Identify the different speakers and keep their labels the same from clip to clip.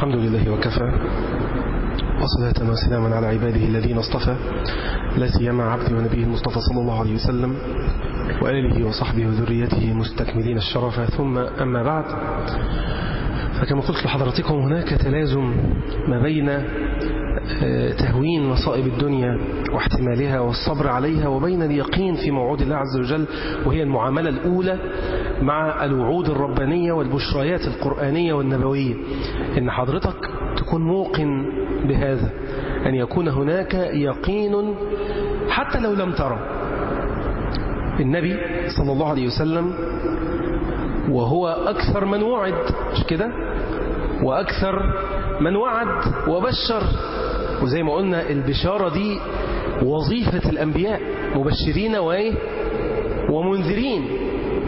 Speaker 1: الحمد لله وكفى، وصلاة وسلاما على عباده الذين اصطفى، لا سيما عبده ونبيه المصطفى صلى الله عليه وسلم وآله وصحبه وذريته مستكملين الشرف. ثم أما بعد، فكما قلت لحضرتكم هناك تلازم ما بين تهوين مصائب الدنيا واحتمالها والصبر عليها وبين اليقين في موعود الله عز وجل، وهي المعاملة الأولى مع الوعود الربانية والبشريات القرآنية والنبوية. إن حضرتك تكون موقن بهذا، أن يكون هناك يقين حتى لو لم ترى. النبي صلى الله عليه وسلم وهو أكثر من وعد، مش كده؟ وأكثر من وعد وبشر. وزي ما قلنا البشارة دي وظيفة الأنبياء، مبشرين ومنذرين.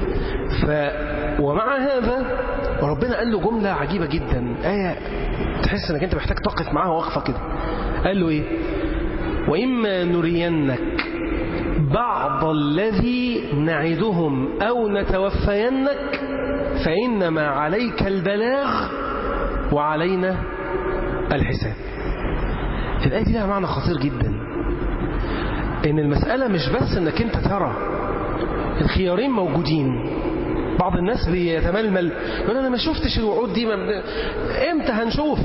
Speaker 1: ومع هذا ربنا قال له جملة عجيبة جدا، آية تحس أنك أنت محتاج تقف معاها وقفة كده. قال له إيه؟ وإما نرينك بعض الذي نعدهم أو نتوفينك فإنما عليك البلاغ وعلينا الحساب. الآية دي لها معنى خطير جدا، إن المسألة مش بس إنك أنت ترى، الخيارين موجودين. بعض الناس بيتململ يقول أنا ما شفتش الوعود دي، إمتى هنشوف؟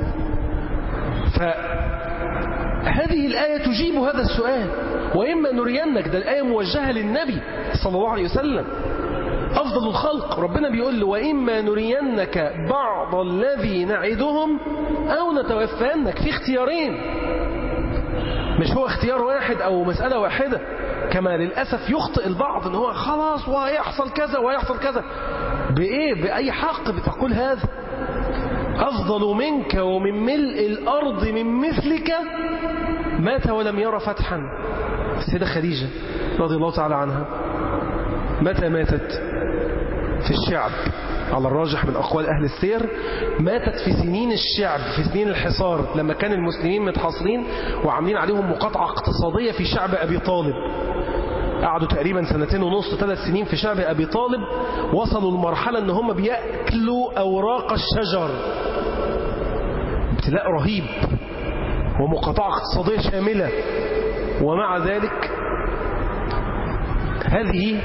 Speaker 1: فهذه الآية تجيب هذا السؤال. وإما نرينك، ده الآية موجهة للنبي صلى الله عليه وسلم أفضل الخلق. ربنا بيقول له وإما نرينك بعض الذي نعدهم أو نتوفينك. في اختيارين، مش هو اختيار واحد أو مسألة واحدة، كما للأسف يخطئ البعض إن هو خلاص وهيحصل كذا وهيحصل كذا. بإيه؟ بأي حق بتقول هذا؟ أفضل منك ومن ملء الأرض من مثلك مات ولم يرى فتحا. السيدة خديجة رضي الله تعالى عنها متى ماتت؟ في الشعب، على الراجح من أقوال أهل السير. ماتت في سنين الشعب، في سنين الحصار، لما كان المسلمين متحاصرين وعاملين عليهم مقاطعة اقتصادية في شعب أبي طالب. قعدوا تقريبا 2.5 3 سنين في شعب أبي طالب، وصلوا لمرحلة أن هم بيأكلوا أوراق الشجر. ابتلاء رهيب ومقاطعة اقتصادية شاملة. ومع ذلك هذه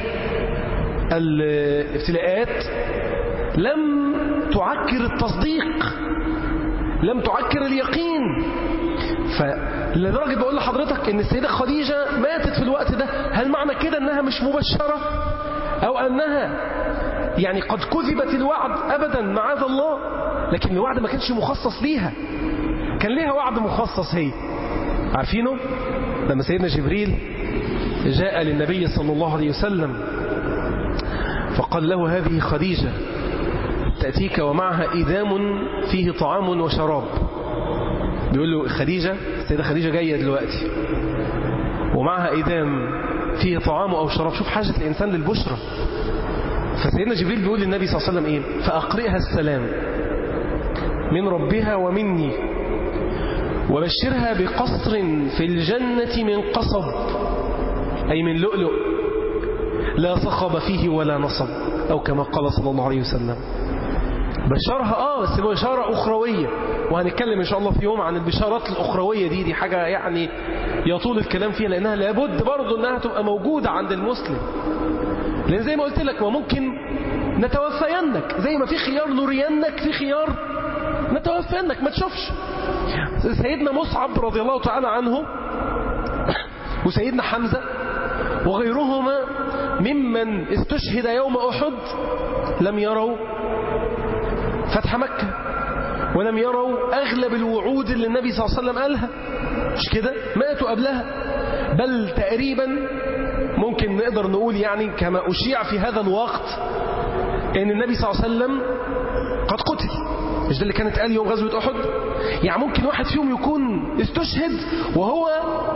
Speaker 1: الابتلاءات لم تعكر التصديق، لم تعكر اليقين. فلدرجة بقول لحضرتك ان السيدة خديجة ماتت في الوقت ده. هل معنى كده انها مش مبشرة او انها يعني قد كذبت الوعد؟ ابدا، معاذ الله. لكن الوعد ما كانش مخصص ليها، كان ليها وعد مخصص هي. عارفينه لما سيدنا جبريل جاء للنبي صلى الله عليه وسلم فقال له هذه خديجة تأتيك ومعها إدام فيه طعام وشراب. بيقول له خديجة، السيدة خديجة جاية دلوقتي ومعها إدام فيه طعام أو شراب. شوف حاجة الإنسان للبشرة. فسيدنا جبريل بيقول للنبي صلى الله عليه وسلم إيه؟ فأقرئها السلام من ربها ومني، وبشرها بقصر في الجنة من قصب، أي من لؤلؤ لا صخب فيه ولا نصب، أو كما قال صلى الله عليه وسلم. بشرها بس بشارة أخروية، وهنتكلم إن شاء الله في يوم عن البشارات الأخروية دي حاجة يعني يطول الكلام فيها، لأنها لابد برضو أنها تبقى موجودة عند المسلم. لأن زي ما قلت لك وممكن نتوفينك، زي ما في خيار نرينك في خيار نتوفينك ما تشوفش. سيدنا مصعب رضي الله تعالى عنه وسيدنا حمزة وغيرهما ممن استشهد يوم أحد لم يروا فتح مكة، ولم يروا أغلب الوعود اللي النبي صلى الله عليه وسلم قالها، مش كده؟ ماتوا قبلها. بل تقريبا ممكن نقدر نقول يعني كما أشيع في هذا الوقت أن النبي صلى الله عليه وسلم قد قتل. مش ده اللي كانت قال يوم غزوة أحد؟ يعني ممكن واحد فيهم يكون استشهد وهو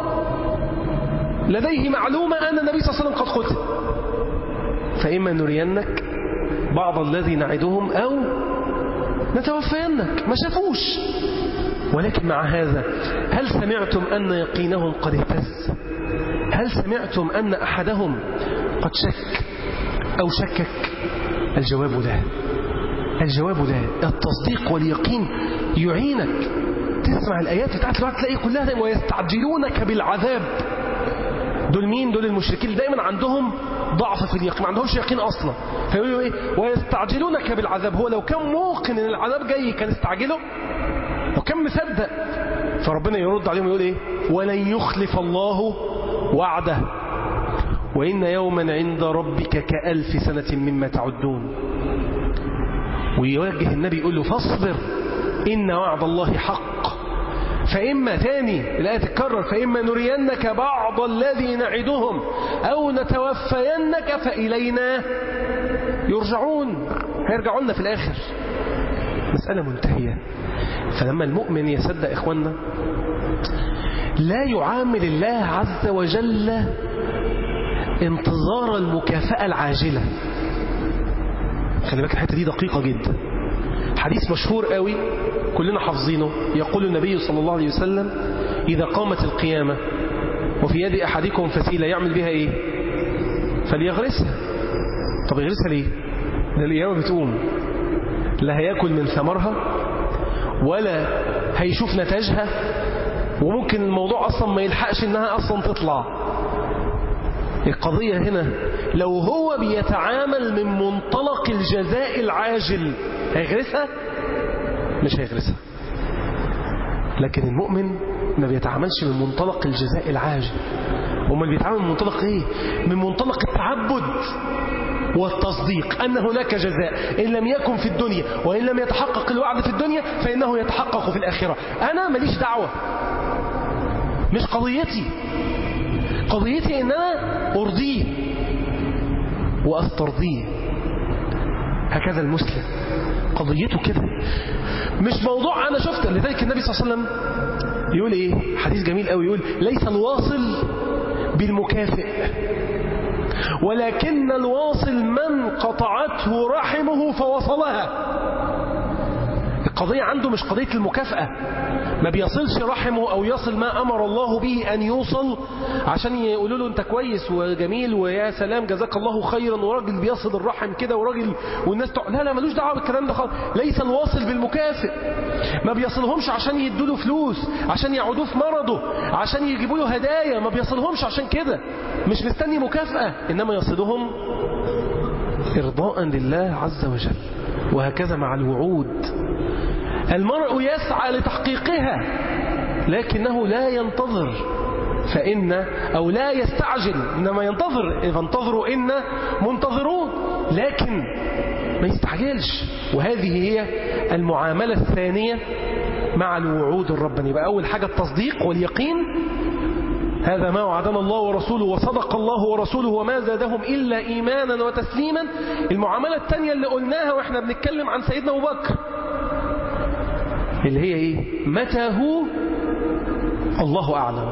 Speaker 1: لديه معلومة أن النبي صلى الله عليه وسلم قد قتل. فإما نرينك بعض الذي نعدهم أو نتوفينك. ما شافوش. ولكن مع هذا هل سمعتم أن يقينهم قد اهتز؟ هل سمعتم أن أحدهم قد شك أو شكك؟ الجواب لا. الجواب لا. التصديق واليقين يعينك تسمع الآيات بتاعت الوقت تلاقي كلها ويستعجلونك بالعذاب. دول مين؟ دول المشركين دايما عندهم ضعف في اليقين، ما عندهمش يقين أصلا، فيقولوا إيه؟ ويستعجلونك بالعذاب. هو لو كان موقن إن العذاب جاي كان استعجله، وكان مصدق. فربنا يرد عليهم ويقول إيه؟ ولن يخلف الله وعده وإن يوما عند ربك كألف سنة مما تعدون. ويوجه النبي يقول له فاصبر إن وعد الله حق، فإما تاني الآية تتكرر، فإما نرينك بعض الذي نعدهم أو نتوفينك فإلينا يرجعون. هيرجعوا لنا في الآخر، مسألة منتهية. فلما المؤمن يصدق إخواننا لا يعامل الله عز وجل انتظار المكافأة العاجلة. خلي بالك الحتة دي دقيقة جدا. حديث مشهور قوي كلنا حافظينه، يقول النبي صلى الله عليه وسلم إذا قامت القيامة وفي يد أحدكم فسيلة يعمل بها إيه؟ فليغرسها. طب يغرسها ليه؟ ده القيامة بتقوم، لا هياكل من ثمرها ولا هيشوف نتاجها، وممكن الموضوع أصلا ما يلحقش إنها أصلا تطلع. القضية هنا لو هو بيتعامل من منطلق الجزاء العاجل هيغرسها؟ مش هيغرسها. لكن المؤمن ما بيتعاملش من منطلق الجزاء العاجل، وما بيتعامل من منطلق ايه؟ من منطلق التعبد والتصديق أن هناك جزاء إن لم يكن في الدنيا، وإن لم يتحقق الوعد في الدنيا فإنه يتحقق في الآخرة. أنا ماليش دعوة، مش قضيتي. قضيتي إن أنا أرضيه وأسترضيه. هكذا المسلم قضيته كده، مش موضوع أنا شفت. لذلك النبي صلى الله عليه وسلم يقول إيه؟ حديث جميل قوي، يقول ليس الواصل بالمكافئ ولكن الواصل من قطعته رحمه فوصلها. القضية عنده مش قضية المكافأة، ما بيصلش رحمه أو يصل ما أمر الله به أن يوصل عشان يقولوا له أنت كويس وجميل ويا سلام جزاك الله خيرا، وراجل بيصل الرحم كده وراجل والناس لا ملوش دعوة بالكلام ده خالص. ليس الواصل بالمكافئ، ما بيصلهمش عشان يدوا له فلوس، عشان يعودوه في مرضه، عشان يجيبوا له هدايا، ما بيصلهمش عشان كده، مش مستني مكافأة، إنما يصلهم إرضاء لله عز وجل. وهكذا مع الوعود، المرء يسعى لتحقيقها لكنه لا ينتظر أو لا يستعجل، إنما ينتظر. إذا انتظروا إن منتظرون، لكن ما يستعجلش. وهذه هي المعاملة الثانية مع الوعود الربانية. يبقى أول حاجة التصديق واليقين، هذا ما وعدنا الله ورسوله وصدق الله ورسوله وما زادهم إلا إيمانا وتسليما. المعاملة الثانية اللي قلناها وإحنا بنتكلم عن سيدنا أبو بكر، اللي هي إيه؟ متى هو؟ الله أعلم.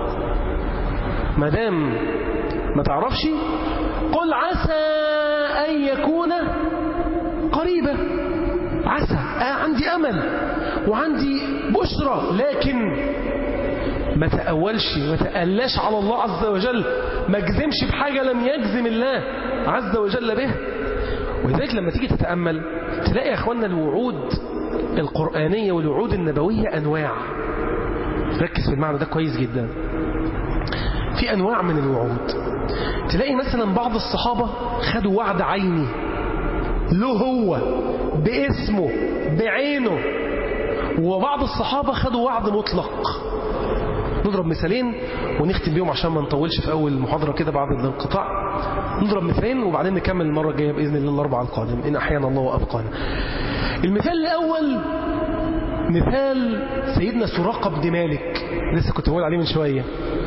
Speaker 1: مدام ما تعرفش قل عسى أن يكون قريبا. عسى، عندي أمل وعندي بشرى، لكن ما تأولش، ما تألاش على الله عز وجل، ما جزمش بحاجة لم يجزم الله عز وجل به. ولذلك لما تيجي تتأمل تلاقي يا أخوانا الوعود القرآنية والوعود النبوية أنواع. ركز في المعنى ده كويس جدا. في أنواع من الوعود. تلاقي مثلا بعض الصحابة خدوا وعد عيني له هو باسمه بعينه، وبعض الصحابة خدوا وعد مطلق. نضرب مثالين ونختم بيهم عشان ما نطولش في أول محاضرة كده بعد الانقطاع. نضرب مثالين وبعدين نكمل المرة الجاية بإذن الله الأربعاء القادم إن أحيانا الله وأبقانا. المثال الأول مثال سيدنا سراقة بن مالك، لسه كنت بقول عليه من شوية.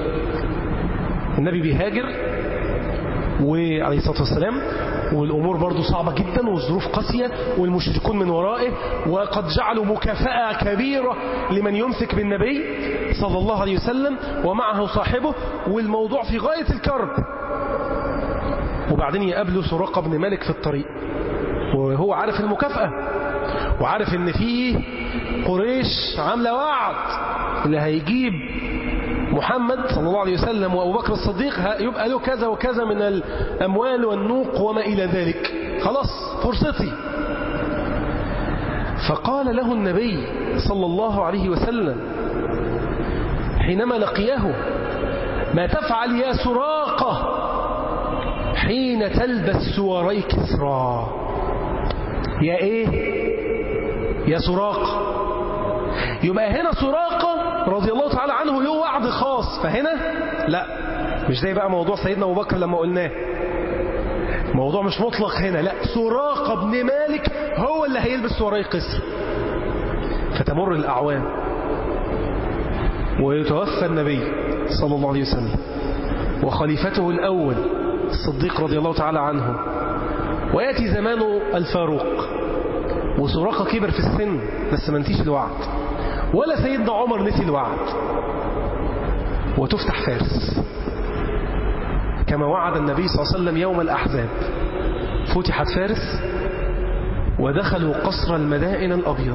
Speaker 1: النبي بيهاجر وعليه الصلاة والسلام، والأمور برضو صعبة جدا والظروف قاسية والمشركون من ورائه، وقد جعلوا مكافأة كبيرة لمن يمسك بالنبي صلى الله عليه وسلم ومعه صاحبه، والموضوع في غاية الكرب. وبعدين يقابله سراقة بن مالك في الطريق وهو عارف المكافأة وعارف ان فيه قريش عاملة وعد اللي هيجيب محمد صلى الله عليه وسلم وأبو بكر الصديق يبقى له كذا وكذا من الأموال والنوق وما إلى ذلك. خلاص فرصتي. فقال له النبي صلى الله عليه وسلم حينما لقيه: ما تفعل يا سراقة حين تلبس سواري كسرى؟ يا ايه يا سراقة. يبقى هنا سراقة رضي الله تعالى عنه له وعد خاص، فهنا لا، مش زي بقى موضوع سيدنا أبو بكر لما قلناه، موضوع مش مطلق هنا، لا، سراقة بن مالك هو اللي هيلبس سواري قصر. فتمر الأعوام ويتوفى النبي صلى الله عليه وسلم، وخليفته الأول الصديق رضي الله تعالى عنه، ويأتي زمان الفاروق، وسراقة كبر في السن بس ما نسيش الوعد، ولا سيدنا عمر نسي الوعد، وتفتح فارس كما وعد النبي صلى الله عليه وسلم يوم الأحزاب. فتحت فارس ودخلوا قصر المدائن الأبيض،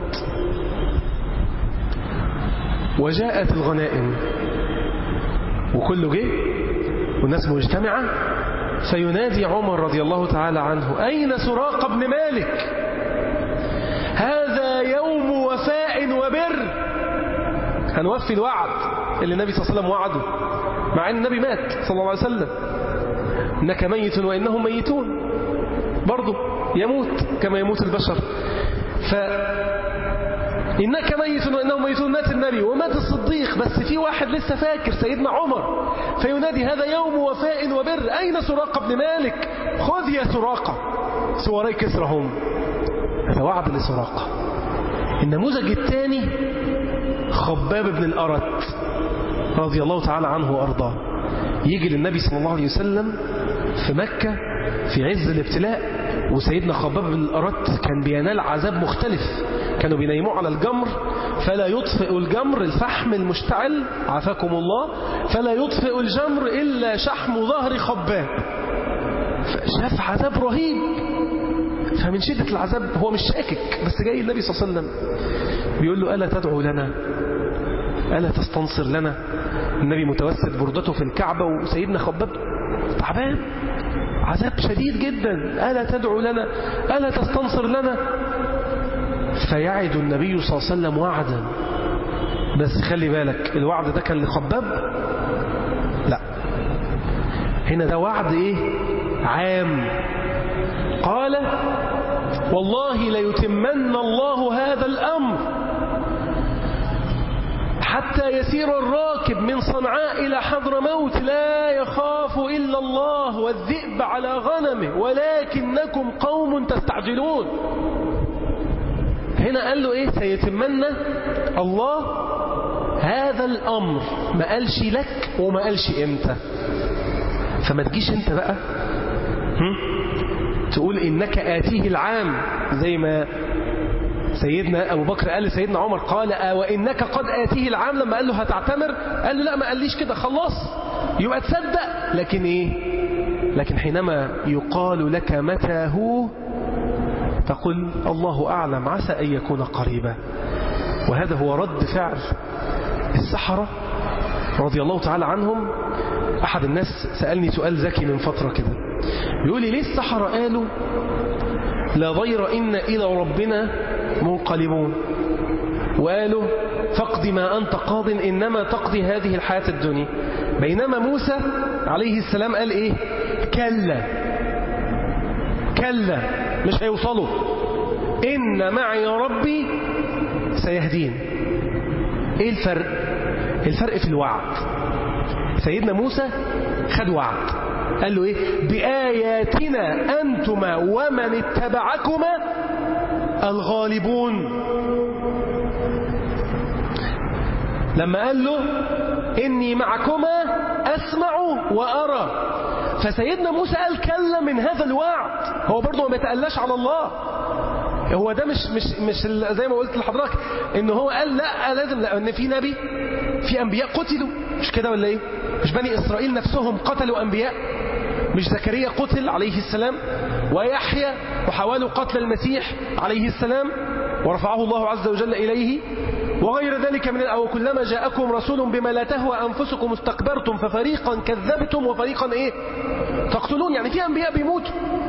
Speaker 1: وجاءت الغنائم وكله جه والناس مجتمعة، فينادي عمر رضي الله تعالى عنه: أين سراقة بن مالك؟ هذا يوم وفاء وبر، هنوفي الوعد اللي النبي صلى الله عليه وسلم وعده، مع أن النبي مات صلى الله عليه وسلم: إنك ميت وإنهم ميتون، برضو يموت كما يموت البشر. إنك ميت وإنهم ميتون، مات النبي ومات الصديق، بس في واحد لسه فاكر، سيدنا عمر، فينادي: هذا يوم وفاء وبر، أين سراقة بن مالك؟ خذ يا سراقة سواري كسرى هم. هذا وعد لسراقة. النموذج الثاني خباب بن الأرت رضي الله تعالى عنه وأرضاه، يجي للنبي صلى الله عليه وسلم في مكة في عز الابتلاء، وسيدنا خباب بن الأرت كان بينال عذاب مختلف، كانوا بينيموه على الجمر فلا يطفئ الجمر، الفحم المشتعل عافاكم الله، فلا يطفئ الجمر إلا شحم ظهر خباب. شاف عذاب رهيب، فمن شدة العذاب هو مش شاكك، بس جاي النبي صلى الله عليه وسلم بيقول له: ألا تدعو لنا؟ ألا تستنصر لنا؟ النبي متوسد بردته في الكعبة، وسيدنا خباب تعبان، عذاب شديد جدا. ألا تدعو لنا؟ ألا تستنصر لنا؟ فيعد النبي صلى الله عليه وسلم وعدا، بس خلي بالك الوعد ده كان لخباب؟ لا، هنا ده وعد ايه؟ عام. قال: والله ليتمن الله هذا الأمر حتى يسير الراكب من صنعاء إلى حضرموت لا يخاف إلا الله والذئب على غنمه ولكنكم قوم تستعجلون. هنا قال له إيه؟ سيتمنى الله هذا الأمر، ما قالش لك وما قالش إمتى. فما تجيش أنت بقى تقول إنك آتيه العام، زي ما سيدنا أبو بكر قال لسيدنا عمر، قال: وإنك قد آتيه العام، لما قال له هتعتمر قال له: لا، ما قاليش كده، خلاص يبقى تصدق. لكن إيه؟ لكن حينما يقال لك متى هو تقول: الله أعلم، عسى أن يكون قريبا. وهذا هو رد فعل السحرة رضي الله تعالى عنهم. أحد الناس سألني سؤال ذكي من فترة كده، يقول لي: ليه السحرة قالوا لا ضير إن إلى ربنا منقلبون، وقالوا فاقض ما أنت قاض إنما تقضي هذه الحياة الدنيا، بينما موسى عليه السلام قال إيه؟ كلا كلا، مش هيوصلوا، إن معي ربي سيهدين. إيه الفرق؟ الفرق في الوعد. سيدنا موسى خد وعد، قال له إيه؟ بآياتنا أنتما ومن اتبعكما الغالبون. لما قال له إني معكما أسمع وأرى، فسيدنا موسى قال كلا من هذا الوعد، هو برضه ما يتألاش على الله. هو ده مش زي ما قلت لحضرتك إن هو قال لا لازم، لا، إن في نبي، في أنبياء قتلوا، مش كده ولا إيه؟ مش بني إسرائيل نفسهم قتلوا أنبياء؟ مش زكريا قتل عليه السلام، ويحيى، وحاولوا قتل المسيح عليه السلام ورفعه الله عز وجل إليه، وغير ذلك من أو كلما جاءكم رسول بما لا تهوى أنفسكم استكبرتم ففريقا كذبتم وفريقا إيه؟ تقتلون. يعني في أنبياء بيموتوا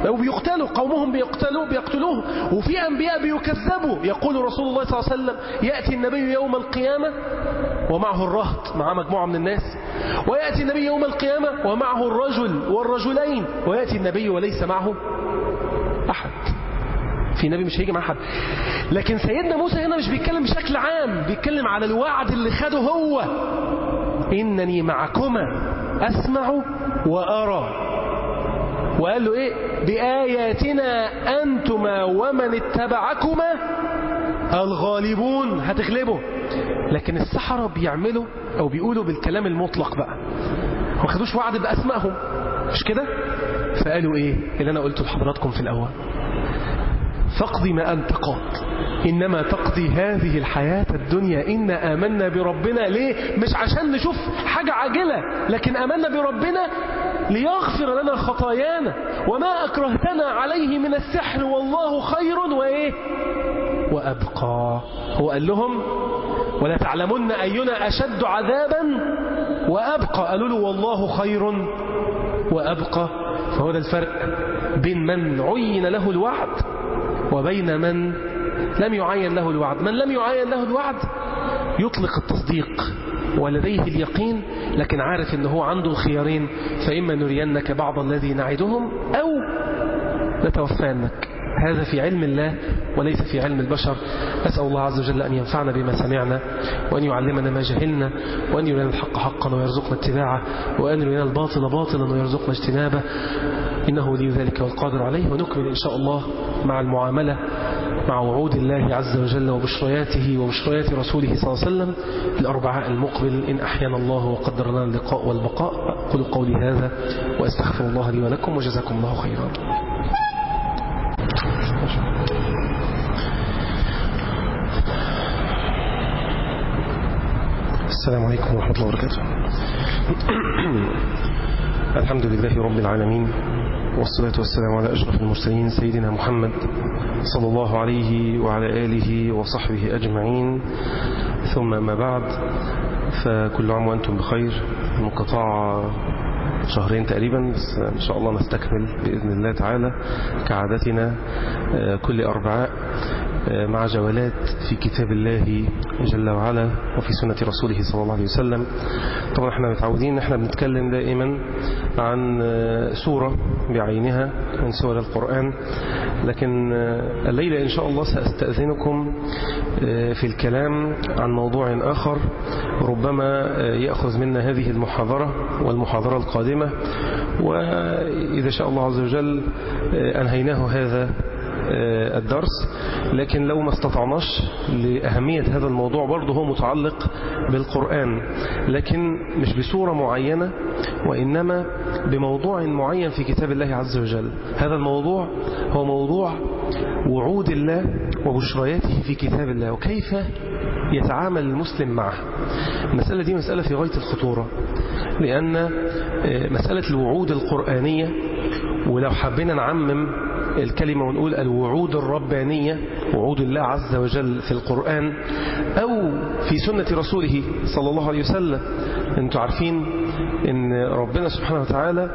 Speaker 1: وبيقتلوا، قومهم بيقتلوه، وفي أنبياء بيكذبوا. يقول رسول الله صلى الله عليه وسلم: يأتي النبي يوم القيامة ومعه الرهط، مع مجموعة من الناس، ويأتي النبي يوم القيامة ومعه الرجل والرجلين، ويأتي النبي وليس معه أحد. في نبي مش هيجي مع أحد. لكن سيدنا موسى هنا مش بيتكلم بشكل عام، بيتكلم على الوعد اللي خده هو: إنني معكما أسمع وأرى. وقال له إيه؟ بآياتنا أنتما ومن اتبعكما الغالبون، هتغلبوا. لكن السحرة بيعملوا أو بيقولوا بالكلام المطلق بقى، ما خدوش وعد بأسمائهم، مش كده؟ فقالوا إيه اللي أنا قلته لحضراتكم في الأول: فاقضي ما أنت قاض، إنما تقضي هذه الحياة الدنيا، إنا آمنا بربنا. ليه؟ مش عشان نشوف حاجة عاجلة، لكن آمنا بربنا ليغفر لنا خطايانا، وما أكرهتنا عليه من السحر والله خير وإيه وأبقى. هو قال لهم: ولا تعلمن أينا أشد عذابا وأبقى. قالوا له: والله خير وأبقى. فهو ده الفرق بين من عين له الوعد وبين من لم يعين له الوعد. من لم يعين له الوعد يطلق التصديق ولديه اليقين، لكن عارف أنه هو عنده الخيارين: فإما نرينك بعض الذي نعدهم أو نتوفانك. هذا في علم الله وليس في علم البشر. أسأل الله عز وجل أن ينفعنا بما سمعنا، وأن يعلمنا ما جهلنا، وأن يرينا الحق حقا ويرزقنا اتباعه، وأن يرينا الباطل باطلا ويرزقنا اجتنابه، إنه ولي ذلك والقادر عليه. ونكمل إن شاء الله مع المعاملة مع وعود الله عز وجل وبشرياته وبشريات رسوله صلى الله عليه وسلم الأربعاء المقبل إن أحيانا الله وقدر لنا اللقاء والبقاء. أقول قولي هذا وأستغفر الله لي ولكم، وجزاكم الله خيرا. السلام عليكم ورحمة الله وبركاته. الحمد لله رب العالمين، والصلاة والسلام على أشرف المرسلين سيدنا محمد صلى الله عليه وعلى آله وصحبه أجمعين. ثم ما بعد، فكل عام وأنتم بخير. انقطاع شهرين تقريبا، بس إن شاء الله نستكمل بإذن الله تعالى كعادتنا كل أربعاء مع جولات في كتاب الله جل وعلا وفي سنة رسوله صلى الله عليه وسلم. طبعا احنا متعودين ان احنا بنتكلم دائما عن سورة بعينها من سور القرآن، لكن الليلة ان شاء الله سأستأذنكم في الكلام عن موضوع آخر ربما يأخذ منا هذه المحاضرة والمحاضرة القادمة، وإذا شاء الله عز وجل أنهيناه هذا الدرس. لكن لو ما استطعناش لأهمية هذا الموضوع، برضه هو متعلق بالقرآن، لكن مش بصورة معينة، وإنما بموضوع معين في كتاب الله عز وجل. هذا الموضوع هو موضوع وعود الله وبشرياته في كتاب الله، وكيف يتعامل المسلم معه. المسألة دي مسألة في غاية الخطورة، لأن مسألة الوعود القرآنية، ولو حبينا نعمم الكلمة ونقول الوعود الربانية، وعود الله عز وجل في القرآن أو في سنة رسوله صلى الله عليه وسلم. أنتم عارفين أن ربنا سبحانه وتعالى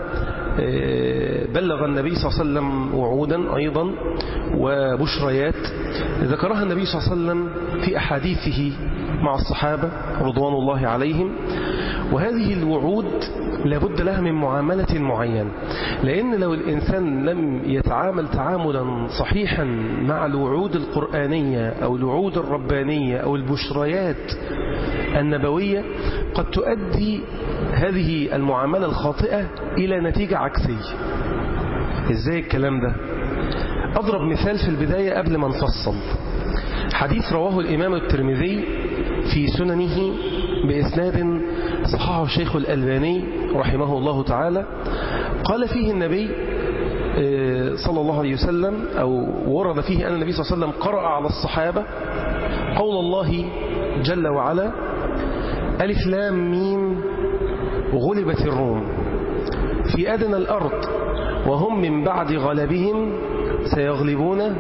Speaker 1: بلغ النبي صلى الله عليه وسلم وعودا أيضا وبشريات ذكرها النبي صلى الله عليه وسلم في أحاديثه مع الصحابة رضوان الله عليهم. وهذه الوعود لابد لها من معاملة معينة، لأن لو الإنسان لم يتعامل تعاملا صحيحا مع الوعود القرآنية أو الوعود الربانية أو البشريات النبوية، قد تؤدي هذه المعاملة الخاطئة إلى نتيجة عكسية. إزاي الكلام ده؟ أضرب مثال في البداية قبل ما نفصل. حديث رواه الإمام الترمذي في سننه بإسناد صححه الشيخ الألباني رحمه الله تعالى. قال فيه النبي صلى الله عليه وسلم، أو ورد فيه أن النبي صلى الله عليه وسلم قرأ على الصحابة قول الله جل وعلا: ألف لام ميم غلبت الروم في أدنى الأرض وهم من بعد غلبهم سيغلبون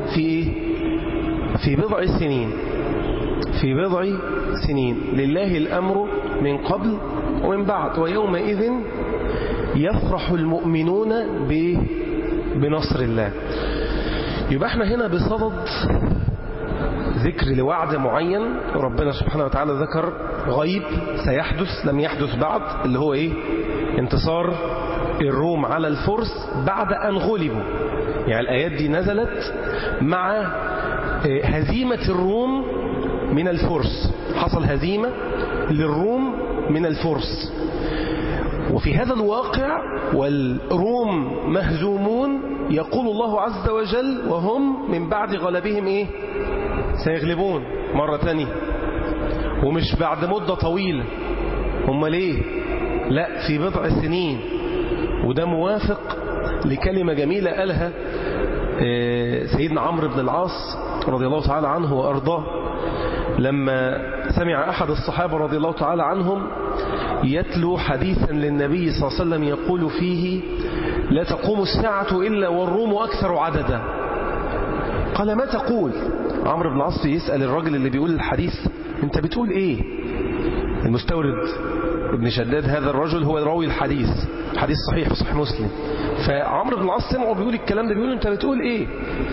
Speaker 1: في بضع سنين. في بضع سنين لله الأمر من قبل ومن بعد، ويومئذ يفرح المؤمنون بنصر الله. يبقى احنا هنا بصدد ذكر لوعد معين ربنا سبحانه وتعالى ذكر غيب سيحدث لم يحدث بعد، اللي هو ايه؟ انتصار الروم على الفرس بعد أن غلبوا. يعني الآيات دي نزلت مع هزيمة الروم من الفرس، حصل هزيمة للروم من الفرس، وفي هذا الواقع والروم مهزومون يقول الله عز وجل وهم من بعد غلبهم ايه؟ سيغلبون مرة تانية، ومش بعد مدة طويلة. هم ليه؟ لا، في بضع سنين. وده موافق لكلمة جميلة قالها سيدنا عمرو بن العاص رضي الله تعالى عنه وأرضاه، لما سمع أحد الصحابة رضي الله تعالى عنهم يتلو حديثا للنبي صلى الله عليه وسلم يقول فيه لا تقوم الساعة إلا والروم أكثر عددا. قال ما تقول؟ عمرو بن العاص يسأل الرجل اللي بيقول الحديث انت بتقول ايه؟ المستورد ابن شداد هذا الرجل هو راوي الحديث، حديث صحيح في صحيح مسلم. فعمرو بن العاص سمعه بيقول الكلام ده، بيقول انت بتقول ايه؟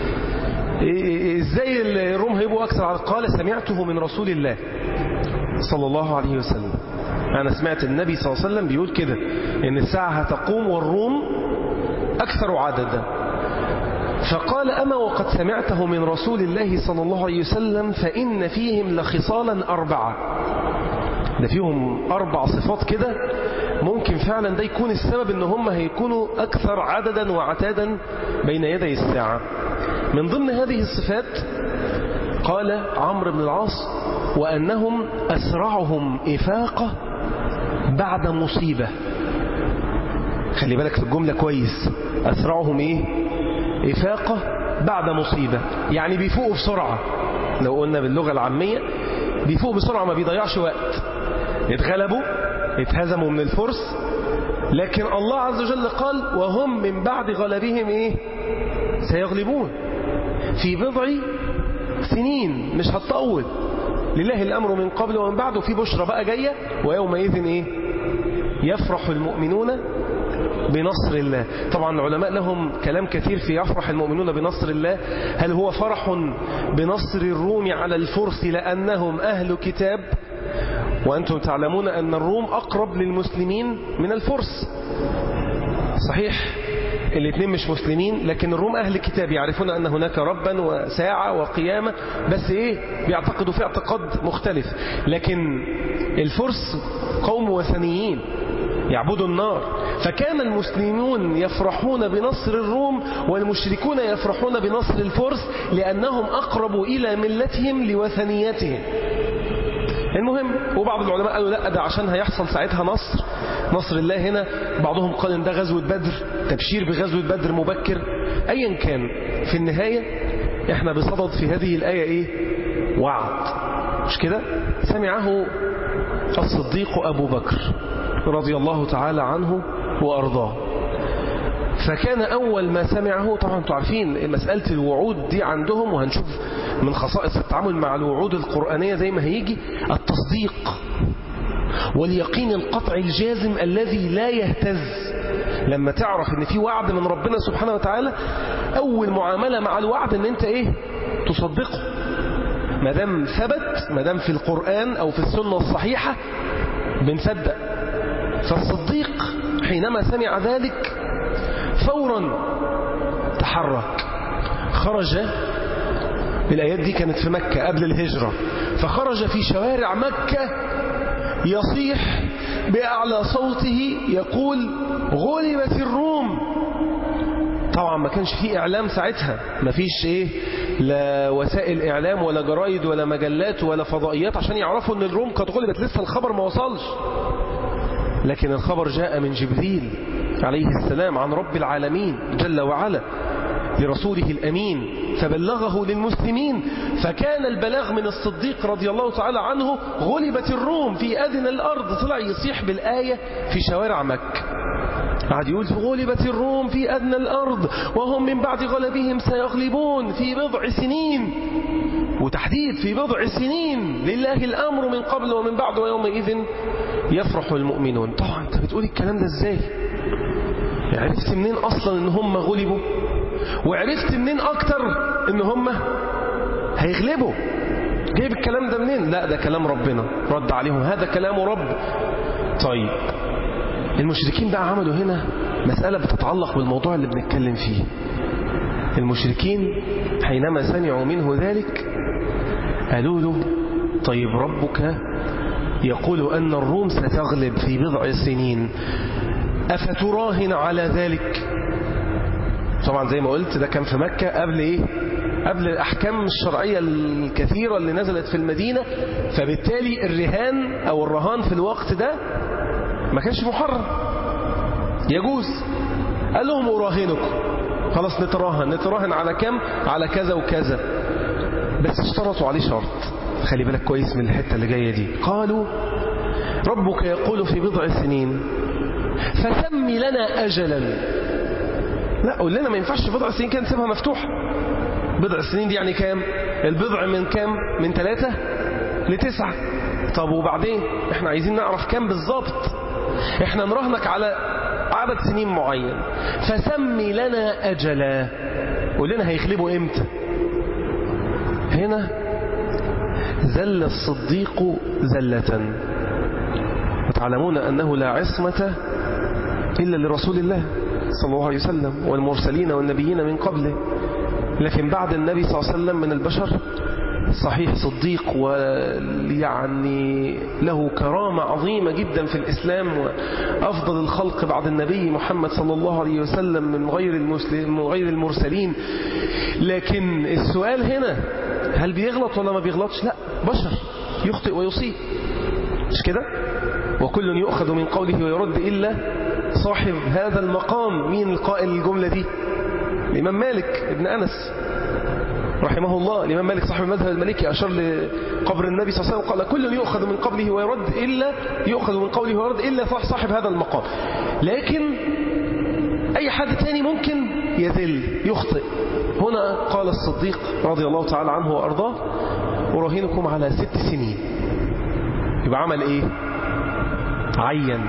Speaker 1: ازاي الروم هيبقوا اكثر عدد؟ قال سمعته من رسول الله صلى الله عليه وسلم، انا سمعت النبي صلى الله عليه وسلم بيقول كده ان الساعة هتقوم والروم اكثر عددا. فقال أما وقد سمعته من رسول الله صلى الله عليه وسلم فإن فيهم لخصالا 4. ده فيهم 4 صفات كده ممكن فعلا ده يكون السبب ان هم هيكونوا أكثر عددا وعتادا بين يدي الساعة. من ضمن هذه الصفات قال عمرو بن العاص وأنهم أسرعهم إفاقة بعد مصيبة. خلي بالك في الجملة كويس، أسرعهم إيه؟ إفاقة بعد مصيبة، يعني بيفوقوا بسرعة. لو قلنا باللغة العامية بيفوقوا بسرعة، ما بيضيعش وقت. اتغلبوا اتهزموا من الفرس، لكن الله عز وجل قال وهم من بعد غلبهم ايه؟ سيغلبون في بضع سنين، مش هتطول. لله الأمر من قبل ومن بعد. وفي بشرى بقى جاية ويومئذ ايه؟ يفرح المؤمنون بنصر الله. طبعا العلماء لهم كلام كثير في يفرح المؤمنون بنصر الله. هل هو فرح بنصر الروم على الفرس لأنهم أهل كتاب؟ وأنتم تعلمون أن الروم أقرب للمسلمين من الفرس. صحيح الاثنين مش مسلمين، لكن الروم أهل كتاب يعرفون أن هناك ربا وساعة وقيامة، بس إيه؟ بيعتقدوا في اعتقاد مختلف. لكن الفرس قوم وثنيين يعبدوا النار. فكان المسلمون يفرحون بنصر الروم والمشركون يفرحون بنصر الفرس لأنهم أقربوا إلى ملتهم لوثنيتهم. المهم، وبعض العلماء قالوا لا، ده عشان هيحصل ساعتها نصر الله هنا. بعضهم قال ان ده غزوة بدر، تبشير بغزوة بدر مبكر. ايا كان، في النهاية احنا بصدد في هذه الآية ايه؟ وعد، مش كده؟ سمعه الصديق أبو بكر رضي الله تعالى عنه وأرضاه. فكان أول ما سمعه، طبعا انتم عارفين مسألة الوعود دي عندهم، وهنشوف من خصائص التعامل مع الوعود القرآنية زي ما هيجي التصديق واليقين القطعي الجازم الذي لا يهتز. لما تعرف ان في وعد من ربنا سبحانه وتعالى، أول معاملة مع الوعد ان انت ايه؟ تصدقه. مادام ثبت، مادام في القرآن أو في السنة الصحيحة بنصدق. فالصديق حينما سمع ذلك فورا تحرك، خرج. الآيات دي كانت في مكة قبل الهجرة، فخرج في شوارع مكة يصيح بأعلى صوته يقول غلبت الروم. طبعا ما كانش فيه إعلام ساعتها، ما فيش إيه، لا وسائل إعلام ولا جرايد ولا مجلات ولا فضائيات عشان يعرفوا أن الروم قد غلبت. لسه الخبر ما وصلش، لكن الخبر جاء من جبريل عليه السلام عن رب العالمين جل وعلا لرسوله الأمين، فبلغه للمسلمين. فكان البلاغ من الصديق رضي الله تعالى عنه غلبت الروم في أدنى الأرض. طلع يصيح بالآية في شوارع مكة، قاعد يقول غلبت الروم في أدنى الأرض وهم من بعد غلبهم سيغلبون في بضع سنين. وتحديد في بضع سنين، لله الأمر من قبل ومن بعد ويومئذ يفرح المؤمنون. طبعا انت بتقول الكلام ده ازاي؟ عرفت منين أصلا ان هم غلبوا؟ وعرفت منين أكتر إن هم هيغلبوا؟ جايب الكلام ده منين؟ لا، ده كلام ربنا رد عليهم، هذا كلام رب. طيب المشركين بقى عملوا هنا مسألة بتتعلق بالموضوع اللي بنتكلم فيه. المشركين حينما سمعوا منه ذلك قالوا له طيب ربك يقول أن الروم ستغلب في بضع سنين، أفتراهن على ذلك؟ طبعا زي ما قلت ده كان في مكة قبل إيه؟ قبل الأحكام الشرعية الكثيرة اللي نزلت في المدينة، فبالتالي الرهان أو الرهان في الوقت ده ما كانش محرم، يجوز. قال لهم أراهنكم، خلاص نتراهن على كم؟ على كذا وكذا، بس اشترطوا عليه شرط. خلي بالك كويس من الحتة اللي جاية دي. قالوا ربك يقول في بضع سنين فسم لنا أجلا. لا، قول لنا ما ينفعش بضع سنين كان نسيبها مفتوحة. بضع سنين دي يعني كام؟ البضع من كام؟ من 3 ل9. طب وبعدين احنا عايزين نعرف كام بالظبط، احنا نراهنك على عدد سنين معين. فسمي لنا أجلا، قول لنا هيغلبوا امتى. هنا زل الصديق زلة، وتعلمون أنه لا عصمة إلا لرسول الله صلى الله عليه وسلم والمرسلين والنبيين من قبله، لكن بعد النبي صلى الله عليه وسلم من البشر صحيح صديق، ويعني له كرامة عظيمة جدا في الإسلام، وأفضل الخلق بعد النبي محمد صلى الله عليه وسلم من غير المرسلين. لكن السؤال هنا هل بيغلط ولا ما بيغلطش؟ لا، بشر يخطئ ويصيب، مش كده؟ وكل يؤخذ من قوله ويرد إلا صاحب هذا المقام. مين القائل الجملة دي؟ الإمام مالك ابن أنس رحمه الله. الإمام مالك صاحب المذهب المالكي أشار لقبر النبي صلى الله عليه وسلم قال كل يؤخذ من قبله ويرد إلا يؤخذ من قوله ويرد إلا صاحب هذا المقام. لكن أي حد تاني ممكن يذل يخطئ. هنا قال الصديق رضي الله تعالى عنه وأرضاه أراهنكم على 6 سنين. يبقى عمل إيه؟ عين،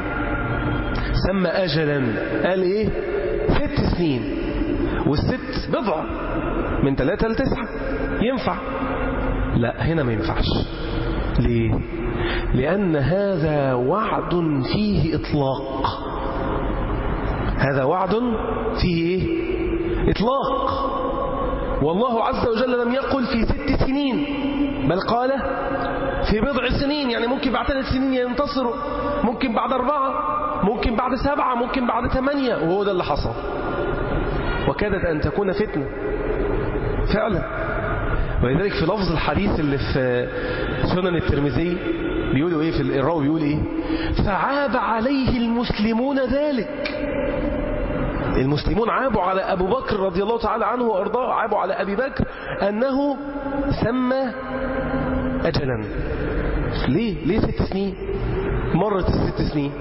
Speaker 1: سمى أجلا، قال إيه؟ 6 سنين، والست بضع من 3 ل9 ينفع. لا، هنا ما ينفعش. ليه؟ لأن هذا وعد فيه إطلاق. هذا وعد فيه إيه؟ إطلاق. والله عز وجل لم يقل في 6 سنين، بل قال في بضع سنين، يعني ممكن بعد 3 سنين ينتصروا، ممكن بعد 4، ممكن بعد 7، ممكن بعد 8، وهو ده اللي حصل. وكادت أن تكون فتنة فعلا. ولذلك في لفظ الحديث اللي في سنن الترمذي بيقولوا إيه؟ في الراوي بيقول إيه؟ فعاب عليه المسلمون ذلك. المسلمون عابوا على أبو بكر رضي الله تعالى عنه وأرضاه، عابوا على أبي بكر أنه سمى أجلا. ليه 6 سنين؟ مرت 6 سنين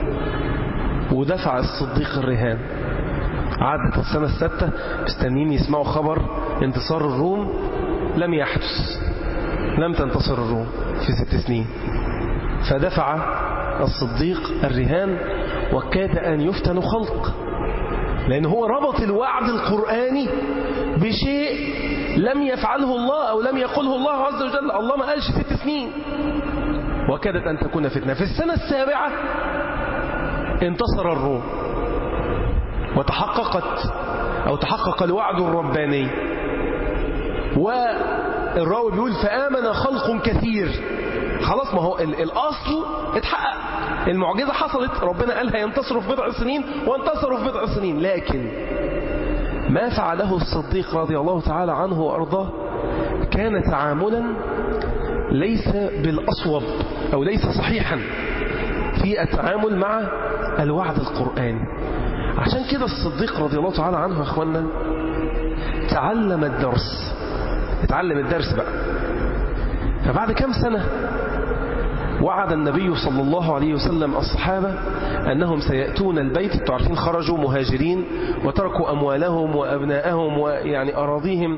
Speaker 1: ودفع الصديق الرهان. عادت السنة 6 مستنين يسمعوا خبر انتصار الروم، لم يحدث، لم تنتصر الروم في 6 سنين. فدفع الصديق الرهان، وكاد أن يفتن خلق، لأن هو ربط الوعد القرآني بشيء لم يفعله الله أو لم يقله الله عز وجل. الله ما قالش 6 سنين. وكادت أن تكون فتنة. في السنة 7 انتصر الروم، وتحقق الوعد الرباني. والراوي بيقول فآمن خلق كثير. خلاص، ما هو الأصل اتحقق، المعجزة حصلت، ربنا قال هينتصروا في بضع سنين وانتصروا في بضع سنين. لكن ما فعله الصديق رضي الله تعالى عنه وأرضاه كان تعاملا ليس بالأصوب أو ليس صحيحا في التعامل مع الوعد القرآني. عشان كده الصديق رضي الله تعالى عنه يا أخوانا اتعلم الدرس بقى. فبعد كم سنة وعد النبي صلى الله عليه وسلم الصحابة أنهم سيأتون البيت. انتوا عارفين خرجوا مهاجرين وتركوا أموالهم وأبناءهم ويعني أراضيهم،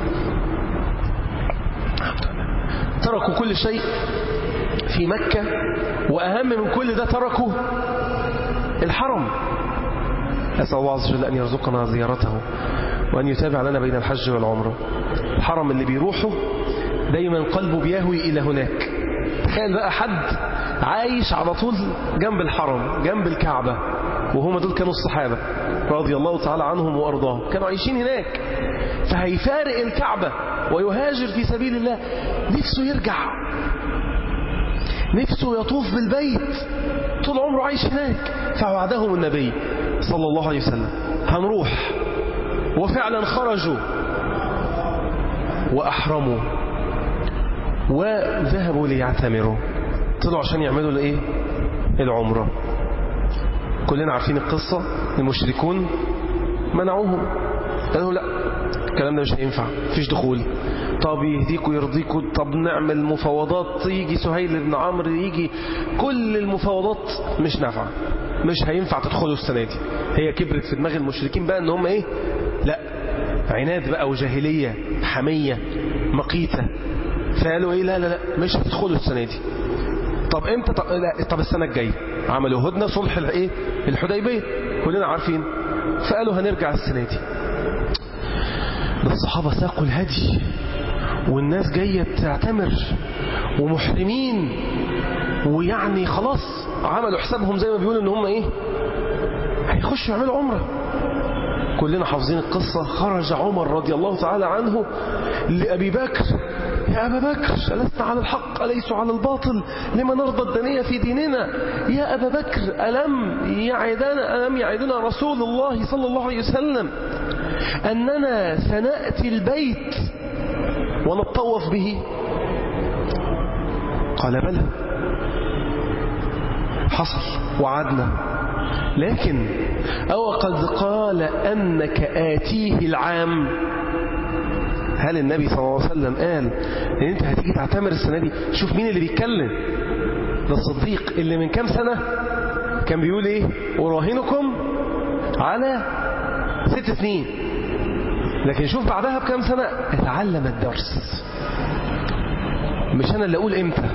Speaker 1: تركوا كل شيء في مكة، وأهم من كل ده تركوا الحرم. أسأل الله عز وجل أن يرزقنا زيارته وأن يتابع لنا بين الحج والعمرة. الحرم اللي بيروحه دايما قلبه بيهوي إلى هناك. تخيل بقى حد عايش على طول جنب الحرم جنب الكعبة، وهم دول كانوا الصحابة رضي الله تعالى عنهم وأرضاهم، كانوا عايشين هناك، فهيفارق الكعبة ويهاجر في سبيل الله، نفسه يرجع، نفسه يطوف بالبيت، طول عمره عايش هناك. فوعدهم النبي صلى الله عليه وسلم هنروح، وفعلا خرجوا وأحرموا وذهبوا ليعتمروا، طلعوا عشان يعملوا الايه؟ العمرة. كلنا عارفين القصة، المشركون منعوهم، قالوا لا الكلام ده مش هينفع، مفيش دخول. طب يهديكوا يرضيكوا، طب نعمل مفاوضات، يجي سهيل بن عمرو، يجي كل المفاوضات مش نافعة، مش هينفع تدخلوا السنة دي. هي كبرت في دماغ المشركين بقى ان هم ايه؟ لا، عناد بقى وجاهلية حمية مقيتة، فقالوا ايه؟ لا لا لا مش هتدخلوا السنة دي. طب امتى؟ طب السنة الجاية. عملوا هدنة صلح الايه؟ الحديبية، كلنا عارفين. فقالوا هنرجع السنة دي. الصحابة ساقوا الهدي والناس جاية تعتمر ومحرمين، ويعني خلاص عملوا حسابهم زي ما بيقولوا ان هم ايه؟ هيخشوا يعملوا عمرة. كلنا حافظين القصة. خرج عمر رضي الله تعالى عنه لأبي بكر: يا أبا بكر ألسنا على الحق أليس على الباطل؟ لما نرضى الدنيا في ديننا؟ يا أبا بكر ألم يعدنا رسول الله صلى الله عليه وسلم أننا سنأتي البيت ونطوف به؟ قال بلى، حصل وعدنا، لكن أو قد قال أنك آتيه العام؟ هل النبي صلى الله عليه وسلم قال ان انت هتيجي تعتمر السنة دي؟ شوف مين اللي بيتكلم، ده الصديق اللي من كام سنة كان بيقول ايه؟ أراهنكم على 6 سنين. لكن شوف بعدها بكام سنة اتعلم الدرس. مش انا اللي اقول امتى،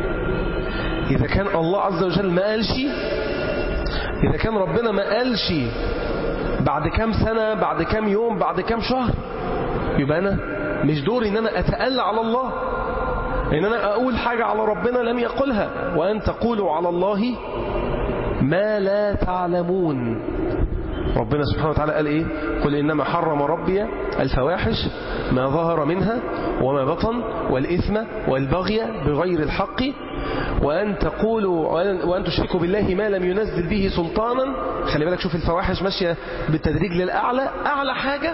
Speaker 1: اذا كان الله عز وجل ما قالش، اذا كان ربنا ما قالش بعد كام سنة، بعد كام يوم، بعد كام شهر، يبقى انا مش دوري ان انا اتألى على الله، ان انا اقول حاجة على ربنا لم يقلها. وان تقولوا على الله ما لا تعلمون. ربنا سبحانه وتعالى قال ايه؟ قل انما حرم ربي الفواحش ما ظهر منها وما بطن والإثم والبغي بغير الحق وأن تقولوا وأن تشركوا بالله ما لم ينزل به سلطانا. خلي بالك، شوف الفواحش ماشية بالتدريج للأعلى، أعلى حاجة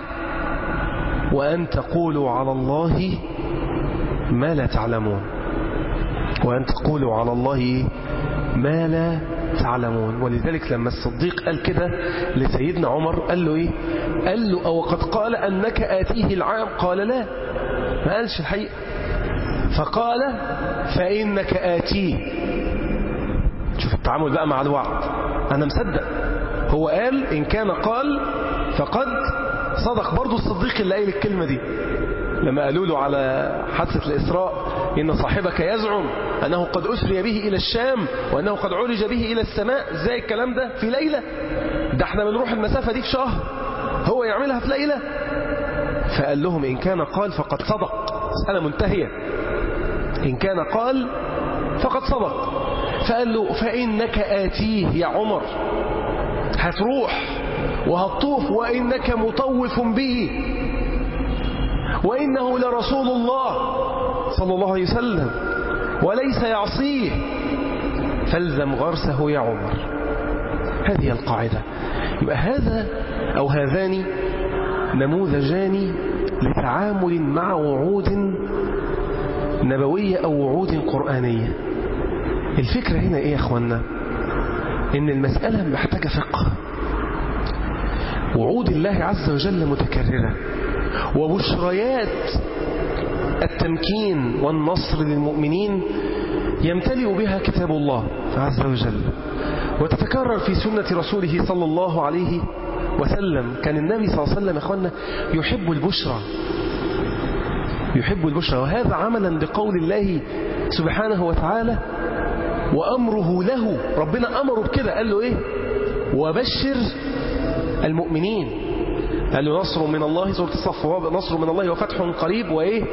Speaker 1: وأن تقولوا على الله ما لا تعلمون، وأن تقولوا على الله ما لا تعلمون. ولذلك لما الصديق قال كده لسيدنا عمر قال له ايه؟ قال له أو قد قال أنك آتيه العام؟ قال لا، ما قالش الحقيقة. فقال فإنك آتيه. شوف التعامل بقى مع الوعد، أنا مصدق. هو قال إن كان قال فقد صدق. برضو الصديق اللي قال الكلمة دي لما قالوا له على حادثة الإسراء إن صاحبك يزعم أنه قد أسري به إلى الشام وأنه قد عرج به إلى السماء. إزاي الكلام ده في ليلة؟ ده احنا بنروح المسافة دي في شهر، هو يعملها في ليلة. فقال لهم إن كان قال فقد صدق. مسألة منتهية، إن كان قال فقد صدق. فقال له فإنك آتيه يا عمر، هتروح وهتطوف وإنك مطوف به وإنه لرسول الله صلى الله عليه وسلم وليس يعصيه، فالزم غرسه يا عمر. هذه القاعدة. يبقى هذا أو هذان نموذجان لتعامل مع وعود نبوية أو وعود قرآنية. الفكرة هنا إيه يا أخوانا؟ إن المسألة محتاجة فقه. وعود الله عز وجل متكررة، وبشريات التمكين والنصر للمؤمنين يمتلئ بها كتاب الله عز وجل، وتتكرر في سنة رسوله صلى الله عليه وسلم. كان النبي صلى الله عليه وسلم أخوانا يحب البشرى، يحب البشرى، وهذا عملا بقول الله سبحانه وتعالى وأمره له. ربنا أمره بكده، قال له إيه؟ وبشر المؤمنين. قال له نصر من الله، سورة الصف، نصر من الله وفتح قريب وإيه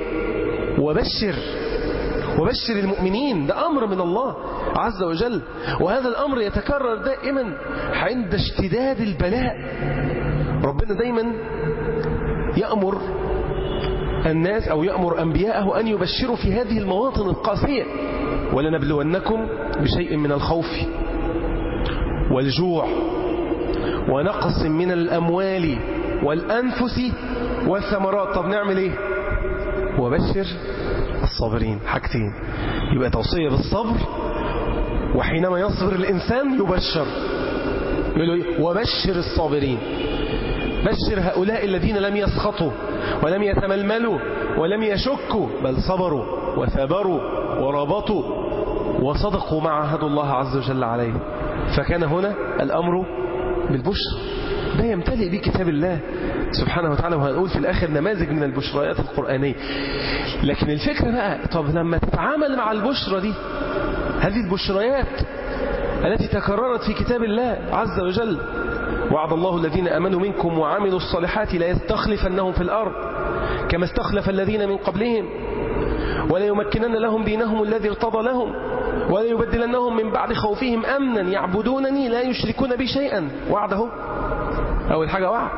Speaker 1: وبشر المؤمنين. ده أمر من الله عز وجل، وهذا الأمر يتكرر دائما عند اشتداد البلاء. ربنا دايما يأمر الناس أو يأمر أنبياءه أن يبشروا في هذه المواطن القاسية. ولنبلونكم بشيء من الخوف والجوع ونقص من الأموال والأنفس والثمرات. طب نعمل إيه؟ وبشر الصابرين. حاجتين، يبقى توصية بالصبر، وحينما يصبر الإنسان يبشر، يقول له وبشر الصابرين. بشر هؤلاء الذين لم يسخطوا ولم يتململوا ولم يشكوا، بل صبروا وثابروا ورابطوا وصدقوا ما عاهدوا الله عز وجل عليه. فكان هنا الأمر بالبشر. ده يمتلئ به كتاب الله سبحانه وتعالى، وهنقول في الآخر نماذج من البشريات القرآنية. لكن الفكرة بقى، طب لما تتعامل مع البشرة دي، هذه البشريات التي تكررت في كتاب الله عز وجل، وعد الله الذين آمنوا منكم وعملوا الصالحات لا يستخلفنهم في الأرض كما استخلف الذين من قبلهم ولا يمكنن لهم دينهم الذي ارتضى لهم ولا يبدلنهم من بعد خوفهم أمنا يعبدونني لا يشركون بي شيئا. وعده أول حاجة وعد.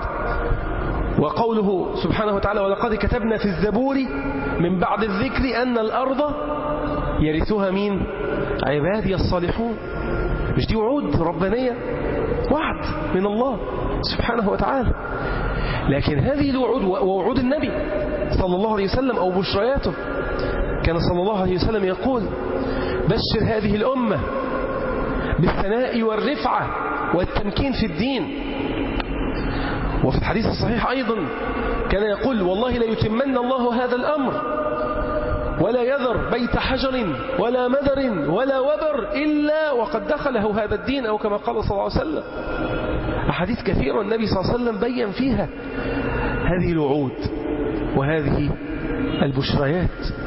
Speaker 1: وقوله سبحانه وتعالى ولقد كتبنا في الزبور من بعد الذكر أن الأرض يرثها مين؟ عبادي الصالحون. مش دي وعود ربانية؟ وعد من الله سبحانه وتعالى. لكن هذه الوعود ووعود النبي صلى الله عليه وسلم أو بشرياته، كان صلى الله عليه وسلم يقول بشر هذه الأمة بالثناء والرفعة والتمكين في الدين. وفي الحديث الصحيح أيضا كان يقول والله لا يتمن الله هذا الأمر ولا يذر بيت حجر ولا مدر ولا وبر إلا وقد دخله هذا الدين، أو كما قال صلى الله عليه وسلم. أحاديث كثيرة النبي صلى الله عليه وسلم بيّن فيها هذه الوعود وهذه البشريات.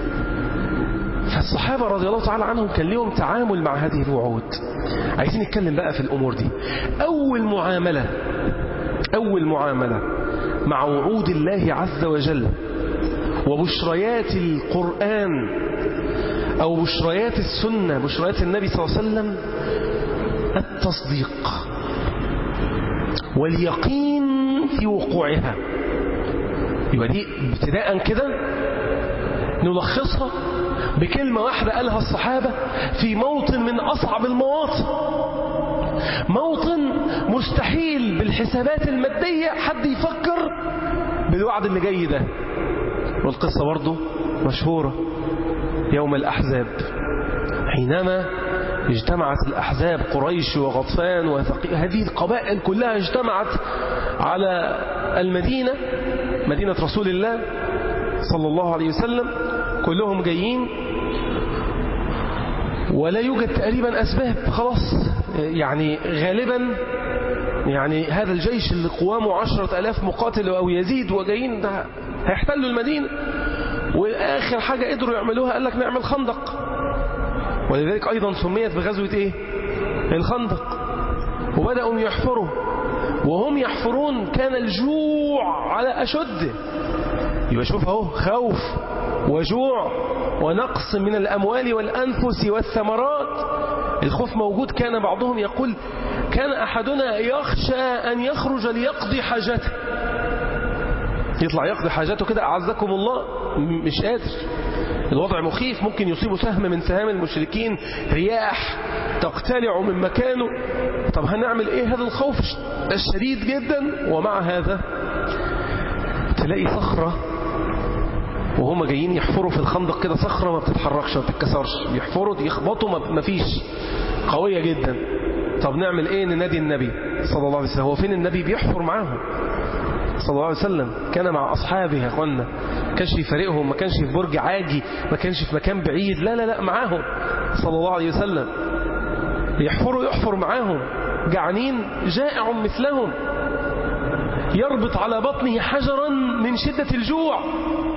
Speaker 1: فالصحابة رضي الله تعالى عنهم كان لهم تعامل مع هذه الوعود. عايزين نتكلم بقى في الأمور دي. أول معاملة مع وعود الله عز وجل وبشريات القرآن أو بشريات السنة، بشريات النبي صلى الله عليه وسلم، التصديق واليقين في وقوعها. يبقى دي ابتداء كده نلخصها بكلمة واحدة قالها الصحابة في موطن من أصعب المواطن، موطن مستحيل بالحسابات المادية حد يفكر بالوعد اللي جاي ده. والقصة برضو مشهورة، يوم الأحزاب، حينما اجتمعت الأحزاب قريش وغطفان وثقيف، هذه القبائل كلها اجتمعت على المدينة، مدينة رسول الله صلى الله عليه وسلم، كلهم جايين ولا يوجد تقريبا أسباب، خلاص يعني غالبا يعني هذا الجيش اللي قوامه 10,000 مقاتل أو يزيد وجايين ده هيحتلوا المدينة. وآخر حاجة قدروا يعملوها قال لك نعمل خندق، ولذلك أيضا سميت بغزوة إيه؟ الخندق. وبدأوا يحفروا، وهم يحفرون كان الجوع على أشده. يبقى شوف اهو، خوف وجوع ونقص من الأموال والأنفس والثمرات. الخوف موجود. كان بعضهم يقول كان أحدنا يخشى أن يخرج ليقضي حاجته، يطلع يقضي حاجته كده أعزكم الله، مش قادر، الوضع مخيف، ممكن يصيبه سهم من سهام المشركين، رياح تقتلع من مكانه. طب هنعمل ايه؟ هذا الخوف الشديد جدا. ومع هذا تلاقي صخرة وهم جايين يحفروا في الخندق كده، صخرة ما بتتحركش ما بتتكسرش، يحفروا يخبطوا ما فيش، قوية جدا. طب نعمل ايه؟ ننادي النبي صلى الله عليه وسلم. هو فين النبي؟ بيحفر معاهم صلى الله عليه وسلم، كان مع أصحابه يا أخوانا، ما كانش يفارقهم، ما كانش في برج عاجي، ما كانش في مكان بعيد، لا لا لا، معاهم صلى الله عليه وسلم، يحفر معاهم، جعانين، جائع مثلهم، يربط على بطنه حجرا من شدة الجوع،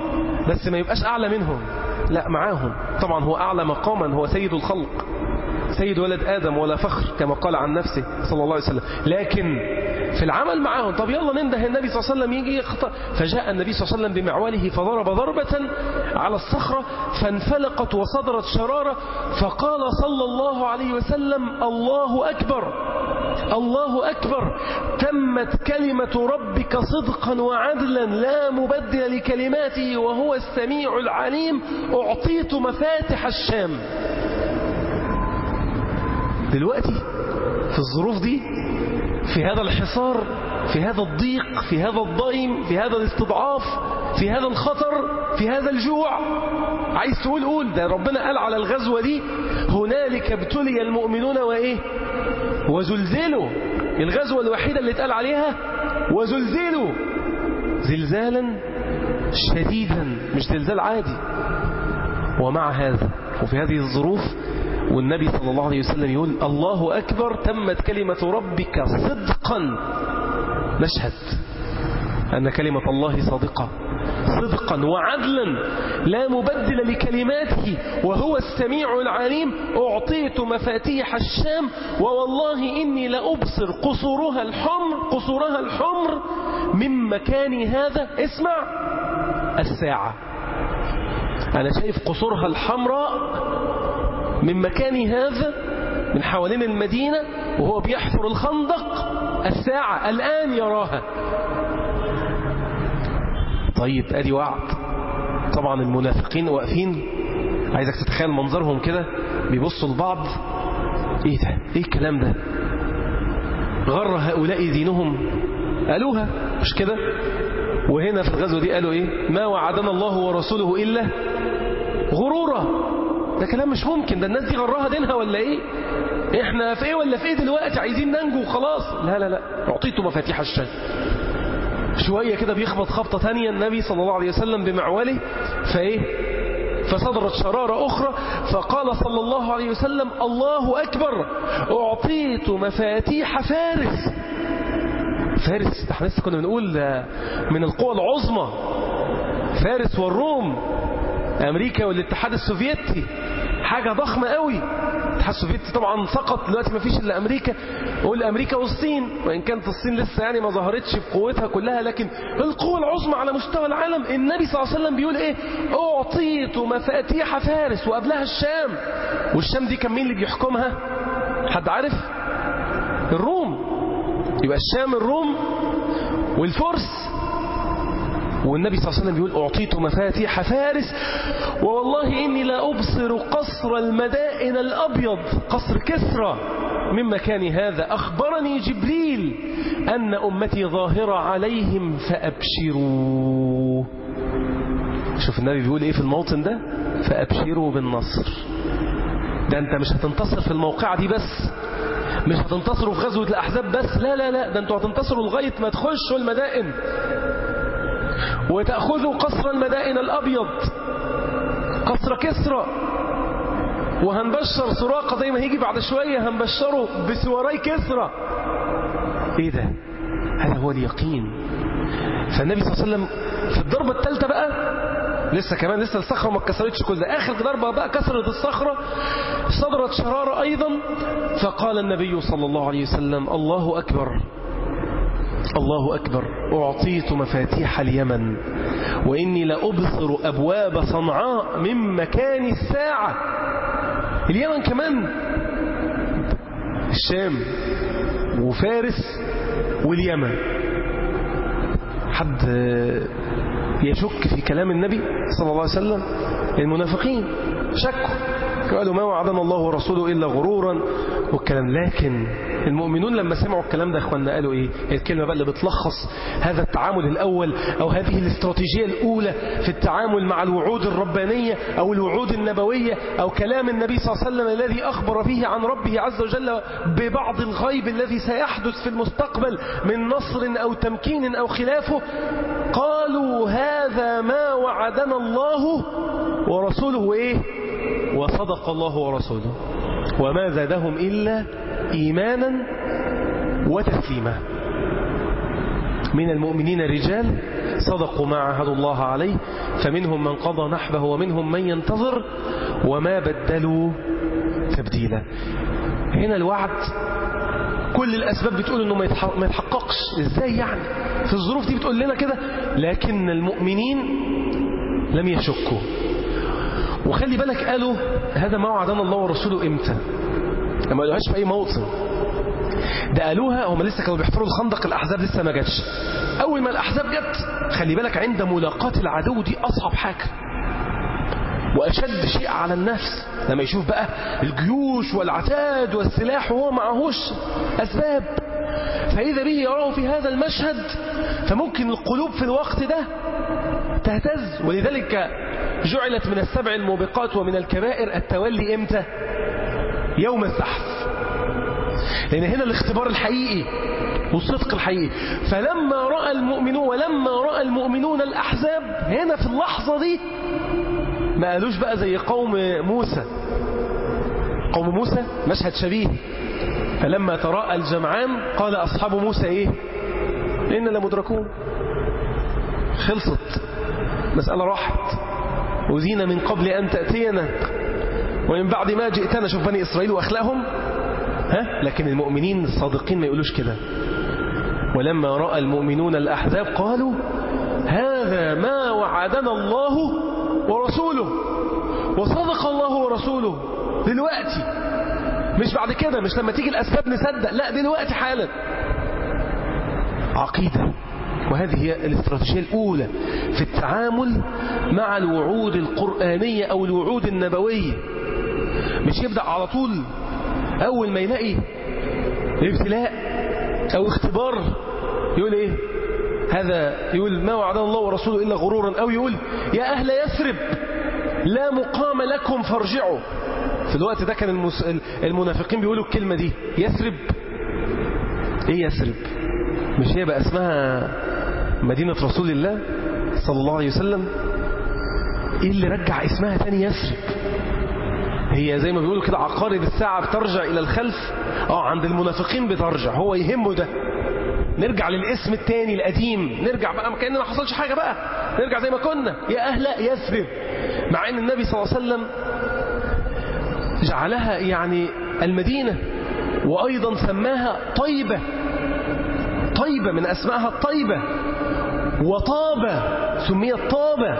Speaker 1: بس ما يبقاش أعلى منهم، لا معاهم. طبعا هو أعلى مقاما، هو سيد الخلق سيد ولد آدم ولا فخر كما قال عن نفسه صلى الله عليه وسلم، لكن في العمل معهم طب يلا ننده النبي صلى الله عليه وسلم يجي يخطأ. فجاء النبي صلى الله عليه وسلم بمعواله فضرب ضربة على الصخرة فانفلقت وصدرت شرارة، فقال صلى الله عليه وسلم الله أكبر الله أكبر، تمت كلمة ربك صدقا وعدلا لا مبدل لكلماته وهو السميع العليم، أعطيت مفاتح الشام. دلوقتي في الظروف دي، في هذا الحصار، في هذا الضيق، في هذا الضيم، في هذا الاستضعاف، في هذا الخطر، في هذا الجوع، عايز تقول قول. ده ربنا قال على الغزوة دي هنالك ابتلي المؤمنون وإيه وزلزلوا، الغزوة الوحيدة اللي اتقال عليها وزلزلوا زلزالا شديدا، مش زلزال عادي. ومع هذا وفي هذه الظروف والنبي صلى الله عليه وسلم يقول الله أكبر تمت كلمة ربك صدقا، نشهد أن كلمة الله صادقة صدقا وعدلا لا مبدل لكلماته وهو السميع العليم، أعطيت مفاتيح الشام ووالله إني لأبصر قصورها الحمر من مكان هذا. اسمع الساعة، أنا شايف قصورها الحمراء من مكان هذا من حوالين المدينة وهو بيحفر الخندق، الساعة الآن يراها. طيب ادي وعد. طبعا المنافقين واقفين، عايزك تتخيل منظرهم كده، بيبصوا لبعض، ايه ده، ايه الكلام ده، غر هؤلاء دينهم، قالوها مش كده. وهنا في الغزوة دي قالوا ايه، ما وعدنا الله ورسوله إلا غرورا. ده كلام مش ممكن، ده الناس دي غرها دينها ولا ايه، احنا في ايه ولا في ايه دلوقتي، عايزين ننجو وخلاص. لا لا لا، اعطيته مفاتيح الشام. شوية كده بيخبط خبطة تانية النبي صلى الله عليه وسلم بمعواله فايه، فصدرت شرارة أخرى، فقال صلى الله عليه وسلم الله أكبر أعطيت مفاتيح فارس. فارس احنا لسه كنا بنقول من القوى العظمى، فارس والروم، أمريكا والاتحاد السوفيتي، حاجة ضخمة قوي. الاتحاد السوفيتي طبعا سقط، دلوقتي ما فيش إلا أمريكا، قول أمريكا والصين، وإن كانت الصين لسه يعني ما ظهرتش بقوتها كلها، لكن القوة العظمى على مستوى العالم. النبي صلى الله عليه وسلم بيقول إيه، أعطيت مفاتيح فارس، وقبلها الشام. والشام دي كان مين اللي بيحكمها، حد عارف؟ الروم. يبقى الشام الروم والفرس. والنبي صلى الله عليه وسلم بيقول أعطيت مفاتيح فارس ووالله إني لا أبصر قصر المدائن الأبيض، قصر كسرى، من مكان هذا. أخبرني جبريل أن أمتي ظاهرة عليهم فأبشروا. شوف النبي بيقول إيه في الموطن ده، فأبشروا بالنصر. ده أنت مش هتنتصر في الموقعة دي بس، مش هتنتصروا في غزوة الأحزاب بس، لا لا لا، ده أنتوا هتنتصروا لغاية ما تخشوا المدائن وتأخذوا قصر المدائن الأبيض، قصر كسرى. وهنبشر سراقة زي ما هيجي بعد شوية، هنبشره بسواري كسرى. ايه ده، هذا هو اليقين. فالنبي صلى الله عليه وسلم في الضربة الثالثة بقى، لسه الصخرة ما اتكسرتش، كل ده آخر ضربة بقى كسرت الصخرة، صدرت شرارة أيضا. فقال النبي صلى الله عليه وسلم الله أكبر الله أكبر أعطيت مفاتيح اليمن وإني لأبصر أبواب صنعاء من مكان الساعة. اليمن كمان، الشام وفارس واليمن. حد يشك في كلام النبي صلى الله عليه وسلم؟ المنافقين شكوا، قالوا ما وعدنا الله ورسوله إلا غرورا والكلام. لكن المؤمنون لما سمعوا الكلام ده اخواننا قالوا ايه، الكلمة بقى اللي بتلخص هذا التعامل الأول أو هذه الاستراتيجية الأولى في التعامل مع الوعود الربانية أو الوعود النبوية أو كلام النبي صلى الله عليه وسلم الذي أخبر فيه عن ربه عز وجل ببعض الغيب الذي سيحدث في المستقبل من نصر أو تمكين أو خلافه. قالوا هذا ما وعدنا الله ورسوله إيه، وصدق الله ورسوله وما زادهم إلا إيمانا وتسليما. من المؤمنين رجال صدقوا ما عاهدوا الله عليه فمنهم من قضى نحبه ومنهم من ينتظر وما بدلوا تبديلا. هنا الوعد كل الأسباب بتقول أنه ما يتحققش. إزاي يعني في الظروف دي بتقول لنا كده؟ لكن المؤمنين لم يشكوا. وخلي بالك قالوا هذا ما وعدنا الله ورسوله إمتى؟ لما قالوهاش في أي موطن، ده قالوها هم لسه كانوا بيحفروا الخندق، الأحزاب لسه ما جاتش. أول ما الأحزاب جت خلي بالك عند ملاقاة العدو دي أصعب حاجة وأشد شيء على النفس، لما يشوف بقى الجيوش والعتاد والسلاح وهو معهوش أسباب، فإذا به يراه في هذا المشهد فممكن القلوب في الوقت ده تهتز. ولذلك جعلت من السبع الموبقات ومن الكبائر التولي إمتى؟ يوم الزحف، لأن هنا الاختبار الحقيقي والصدق الحقيقي. فلما رأى المؤمنون ولما رأى المؤمنون الأحزاب، هنا في اللحظة دي ما قالوش بقى زي قوم موسى. قوم موسى مشهد شبيه، فلما تراءى الجمعان قال أصحاب موسى إيه؟ إنا لمدركون. خلصت مسألة، راحت. وزينا من قبل أن تأتينا ومن بعد ما جئتنا. شوف بني إسرائيل وأخلاقهم، لكن المؤمنين الصادقين ما يقولوش كده. ولما رأى المؤمنون الأحزاب قالوا هذا ما وعدنا الله ورسوله وصدق الله ورسوله. دلوقتي، مش بعد كده، مش لما تيجي الأسباب نصدق، لا دلوقتي حالا. عقيدة. وهذه هي الاستراتيجية الأولى في التعامل مع الوعود القرآنية أو الوعود النبوية. مش يبدأ على طول أول ما يلاقي ابتلاء أو اختبار يقول إيه؟ هذا يقول ما وعدنا الله ورسوله إلا غرورا، أو يقول يا أهل يثرب لا مقام لكم فارجعوا. في الوقت ده كان المنافقين بيقولوا الكلمة دي. يثرب إيه يثرب؟ مش هي بقى اسمها مدينة رسول الله صلى الله عليه وسلم؟ إيه اللي رجع اسمها ثاني يثرب؟ هي زي ما بيقولوا كده عقارب الساعة بترجع إلى الخلف. عند المنافقين بترجع، هو يهمه ده. نرجع للاسم الثاني القديم، نرجع بقى كأننا ما حصلش حاجة بقى، نرجع زي ما كنا يا أهل يثرب. مع أن النبي صلى الله عليه وسلم جعلها يعني المدينة، وأيضا سماها طيبة. طيبة من أسمائها الطيبة، وطابة سميت طابة.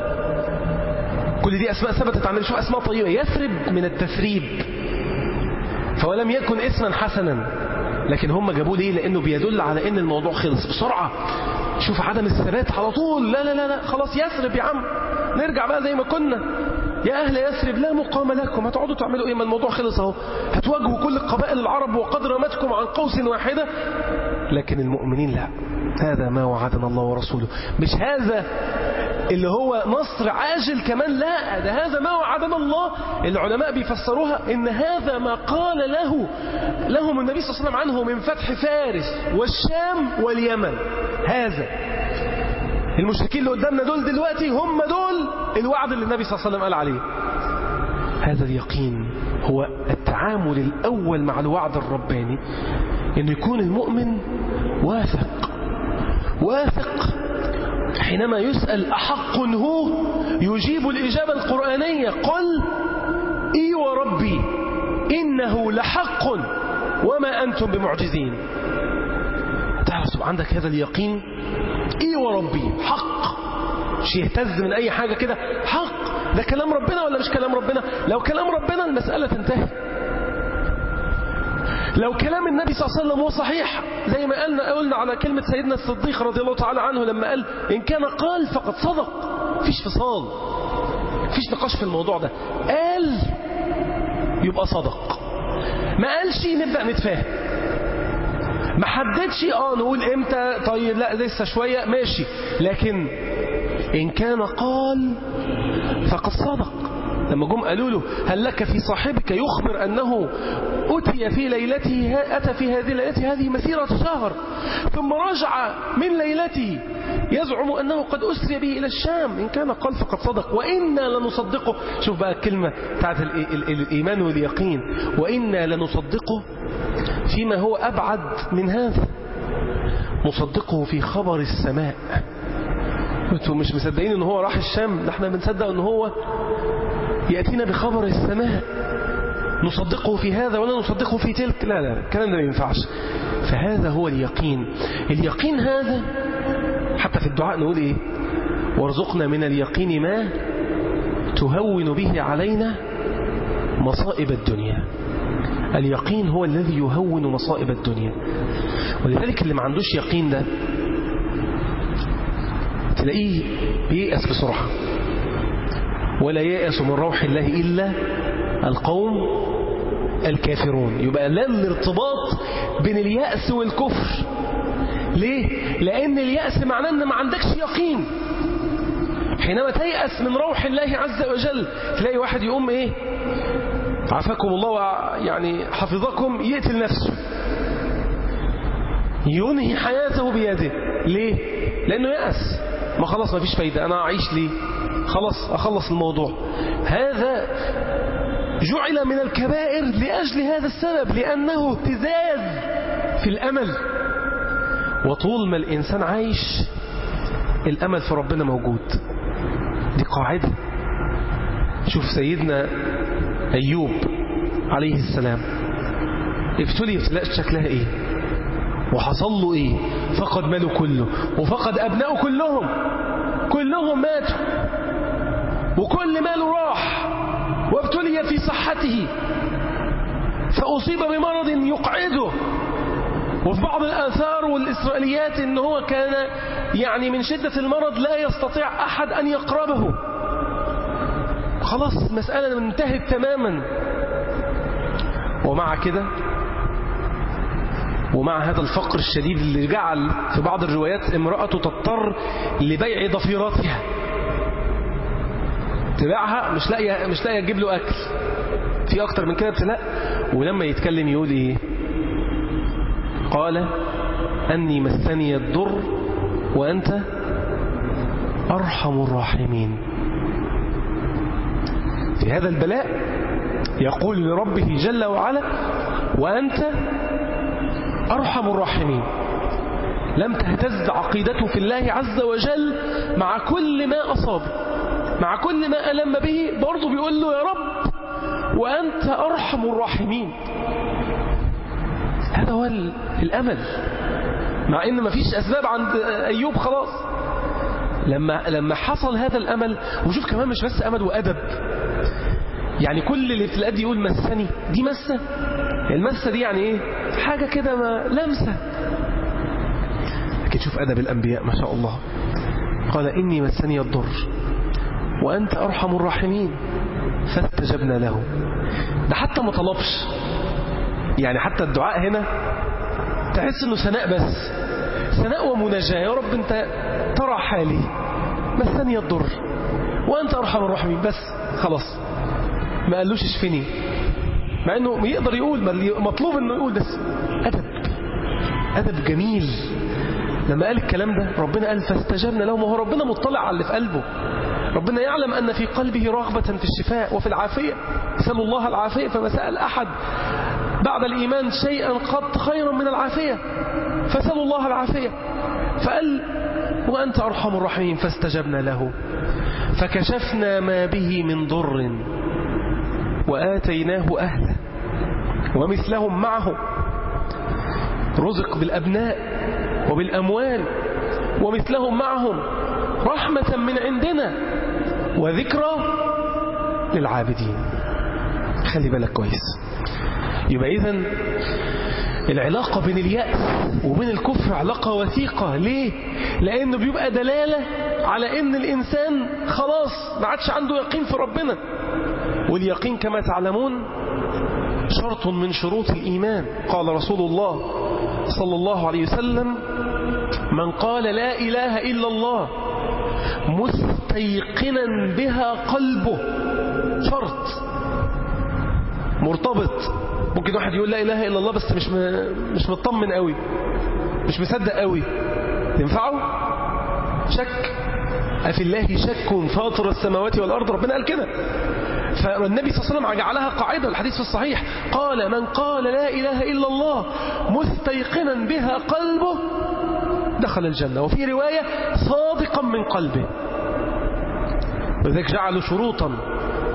Speaker 1: كل دي أسماء ثبتت عن شوف أسماء طيبة. يثرب من التثريب، فولم يكن اسما حسنا، لكن هم جابوه ليه؟ لأنه بيدل على أن الموضوع خلص بسرعة. شوف عدم الثبات على طول، لا لا لا لا خلاص يثرب يا عم، نرجع بقى زي ما كنا. يا أهل يثرب لا مقام لكم، هتقعدوا تعملوا إيه؟ ما الموضوع خلص أهو، هتواجهوا كل القبائل العرب وقد رمتكم عن قوس واحدة. لكن المؤمنين لا، هذا ما وعدنا الله ورسوله. مش هذا اللي هو نصر عاجل كمان، لا، ده هذا ما وعدنا الله. العلماء بيفسروها إن هذا ما قال لهم النبي صلى الله عليه وسلم عنه من فتح فارس والشام واليمن. هذا المشركين اللي قدامنا دول دلوقتي هم دول الوعد اللي النبي صلى الله عليه وسلم قال عليه. هذا اليقين هو التعامل الأول مع الوعد الرباني، إن يكون المؤمن واثق حينما يسأل أحق هو يجيب الإجابة القرآنية. قل إي وربي إنه لحق وما أنتم بمعجزين. تعرف عندك هذا اليقين، إي وربي حق، مش يهتز من أي حاجة كده، حق. ده كلام ربنا ولا مش كلام ربنا؟ لو كلام ربنا المسألة تنتهي. لو كلام النبي صلى الله عليه وسلم هو صحيح، زي ما قلنا على كلمة سيدنا الصديق رضي الله تعالى عنه لما قال إن كان قال فقد صدق. فيش فصال، فيش نقاش في الموضوع ده. قال يبقى صدق، ما قالش نبدأ نتفاهم، ما حددش نقول امتى، طيب لا لسه شوية ماشي. لكن إن كان قال فقد صدق. لما جم قالوا له هل لك في صاحبك يخبر أنه أتي في ليلته، أتى في هذه ليلته هذه مسيرة شهر، ثم رجع من ليلته يزعم أنه قد أسري به إلى الشام. إن كان قال فقد صدق وإنا لنصدقه. شوف بقى الكلمة بتاعت الإيمان واليقين، وإنا لنصدقه فيما هو أبعد من هذا، نصدقه في خبر السماء. انتوا مش مصدقين ان هو راح الشام، ده احنا بنصدق ان هو يأتينا بخبر السماء. نصدقه في هذا ولا نصدقه في تلك، لا لا، الكلام ده ما ينفعش. فهذا هو اليقين. اليقين هذا حتى في الدعاء نقول إيه؟ وارزقنا من اليقين ما تهون به علينا مصائب الدنيا. اليقين هو الذي يهون مصائب الدنيا. ولذلك اللي ما عندوش يقين ده تلاقيه بييأس بسرعة، ولا ييأس من روح الله إلا القوم الكافرون. يبقى لا الارتباط بين اليأس والكفر. ليه؟ لأن اليأس معناه أن ما عندكش يقين. حينما تيأس من روح الله عز وجل تلاقي واحد يقوم إيه؟ عافاكم الله يعني حفظكم، يقتل نفسه، ينهي حياته بيده. ليه؟ لأنه يأس، ما خلاص ما فيش فايدة، أنا أعيش ليه؟ خلاص أخلص الموضوع. هذا جعل من الكبائر لأجل هذا السبب، لأنه ابتزاز في الأمل. وطول ما الإنسان عايش الأمل في ربنا موجود، دي قاعدة. شوف سيدنا أيوب عليه السلام ابتلي ابتلاء شكلها إيه، وحصل له إيه؟ فقد ماله كله، وفقد أبنائه كلهم ماتوا، وكل ماله راح، وابتلي في صحته فأصيب بمرض يقعده. وفي بعض الآثار والإسرائيليات إن هو كان يعني من شدة المرض لا يستطيع أحد أن يقربه، خلاص مسألة انتهت تماما. ومع كده، ومع هذا الفقر الشديد اللي جعل في بعض الروايات امرأته تضطر لبيع ضفيراتها، تبيعها مش لاقيه تجيب له أكل. في أكتر من كده ابتلاء. ولما يتكلم يقول إيه؟ قال أني مسني الضر وأنت أرحم الراحمين. في هذا البلاء يقول لربه جل وعلا وأنت أرحم الراحمين. لم تهتز عقيدته في الله عز وجل مع كل ما أصاب، مع كل ما ألم به، برضه بيقول له يا رب وأنت أرحم الراحمين. هذا هو الأمل، مع إن ما فيش أسباب عند أيوب خلاص. لما حصل هذا الأمل، وشوف كمان مش بس أمل وأدب، يعني كل الابتلاءات دي يقول مسني، دي مسة. المسة دي يعني إيه؟ حاجة كده ما لمسة. لكن شوف أدب الأنبياء ما شاء الله. قال إني مسني الضر وأنت أرحم الراحمين فاستجبنا له. ده حتى ما طلبش، يعني حتى الدعاء هنا تحس انه ثناء، بس ثناء ومناجاة. يا رب انت ترى حالي، مسني الضر وانت ارحم الراحمين، بس خلاص ما قالوش اشفني، مع انه يقدر يقول، مطلوب انه يقول، بس ادب جميل. لما قال الكلام ده ربنا قال فاستجبنا له. ما هو ربنا مطلع على اللي في قلبه، ربنا يعلم أن في قلبه رغبة في الشفاء وفي العافية. سأل الله العافية، فما سأل أحد بعد الإيمان شيئا قط خيرا من العافية، فسأل الله العافية. فقال وأنت أرحم الراحمين فاستجبنا له فكشفنا ما به من ضر وآتيناه أهله ومثلهم معه. رزق بالأبناء وبالأموال ومثلهم معهم رحمة من عندنا وذكرى للعابدين. خلي بالك كويس. يبقى إذن العلاقة بين اليأس وبين الكفر علاقة وثيقة. ليه؟ لأنه بيبقى دلالة على أن الإنسان خلاص ما عادش عنده يقين في ربنا. واليقين كما تعلمون شرط من شروط الإيمان. قال رسول الله صلى الله عليه وسلم من قال لا إله إلا الله مستيقنا بها قلبه، شرط مرتبط. ممكن واحد يقول لا إله إلا الله بس مش مطمن قوي، مش مصدق قوي، ينفعه؟ شك. أفي الله شك فاطر السماوات والأرض، ربنا قال كده. فالنبي صلى الله عليه وسلم جعلها قاعدة، الحديث في الصحيح قال من قال لا إله إلا الله مستيقنا بها قلبه دخل الجنة. وفي رواية صادقا من قلبه. وذلك جعلوا شروطا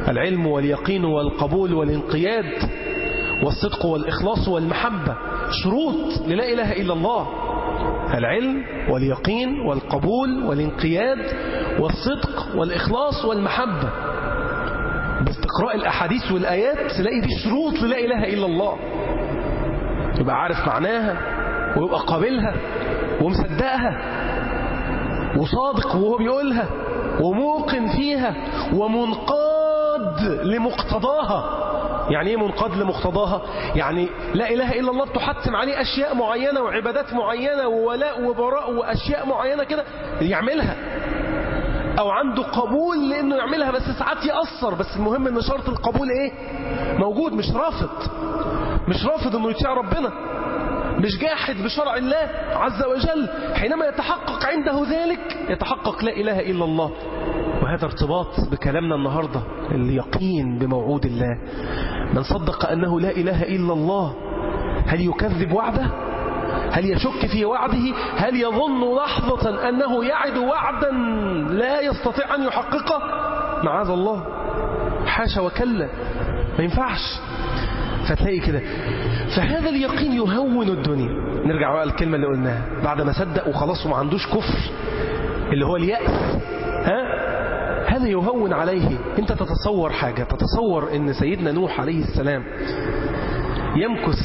Speaker 1: العلم واليقين والقبول والانقياد والصدق والإخلاص والمحبة، شروط للا إله إلا الله. العلم واليقين والقبول والانقياد والصدق والإخلاص والمحبة. باستقراء الأحاديث والآيات تلاقي دي شروط للا إله إلا الله. يبقى عارف معناها ويبقى قابلها ومصدقها وصادق وهو بيقولها وموقن فيها ومنقاد لمقتضاها. يعني ايه منقاد لمقتضاها؟ يعني لا إله إلا الله بتحتم عليه أشياء معينة وعبادات معينة وولاء وبراء وأشياء معينة كده يعملها، أو عنده قبول لأنه يعملها، بس ساعات يأثر، بس المهم أن شرط القبول إيه؟ موجود، مش رافض أنه يطيع ربنا، مش جاحد بشرع الله عز وجل. حينما يتحقق عنده ذلك يتحقق لا إله إلا الله. وهذا ارتباط بكلامنا النهاردة، اليقين بموعود الله. من صدق أنه لا إله إلا الله هل يكذب وعده؟ هل يشك في وعده؟ هل يظن لحظة أنه يعد وعدا لا يستطيع أن يحققه؟ معاذ الله، حاشا وكلا، ما ينفعش. فتلاقي كده، فهذا اليقين يهون الدنيا. نرجع بقى الكلمة اللي قلناها بعد ما صدق وخلاص وما عندوش كفر اللي هو اليأس، هذا يهون عليه. انت تتصور حاجة، تتصور ان سيدنا نوح عليه السلام يمكث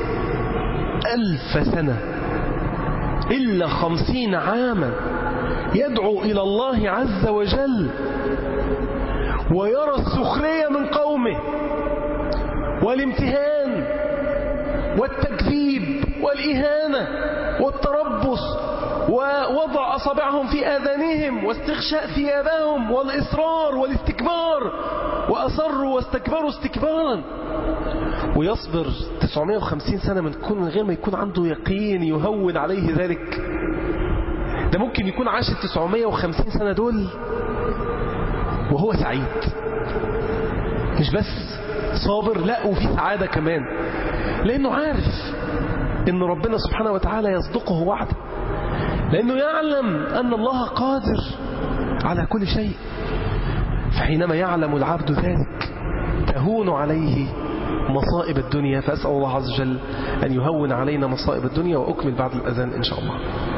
Speaker 1: 1000 سنة إلا 50 عاما يدعو إلى الله عز وجل ويرى السخرية من قومه والامتهان والتكذيب والإهانة والتربص ووضع أصابعهم في آذانهم واستغشاء ثيابهم والإصرار والاستكبار، وأصروا واستكبروا استكبارا، ويصبر 950 سنة من غير ما يكون عنده يقين يهون عليه ذلك. ده ممكن يكون عاش 950 سنة دول وهو سعيد، مش بس صابر، لا وفي سعادة كمان، لأنه عارف إن ربنا سبحانه وتعالى يصدقه وعده، لأنه يعلم أن الله قادر على كل شيء. فحينما يعلم العبد ذلك تهون عليه مصائب الدنيا. فأسأل الله عز وجل أن يهون علينا مصائب الدنيا. وأكمل بعد الأذان إن شاء الله.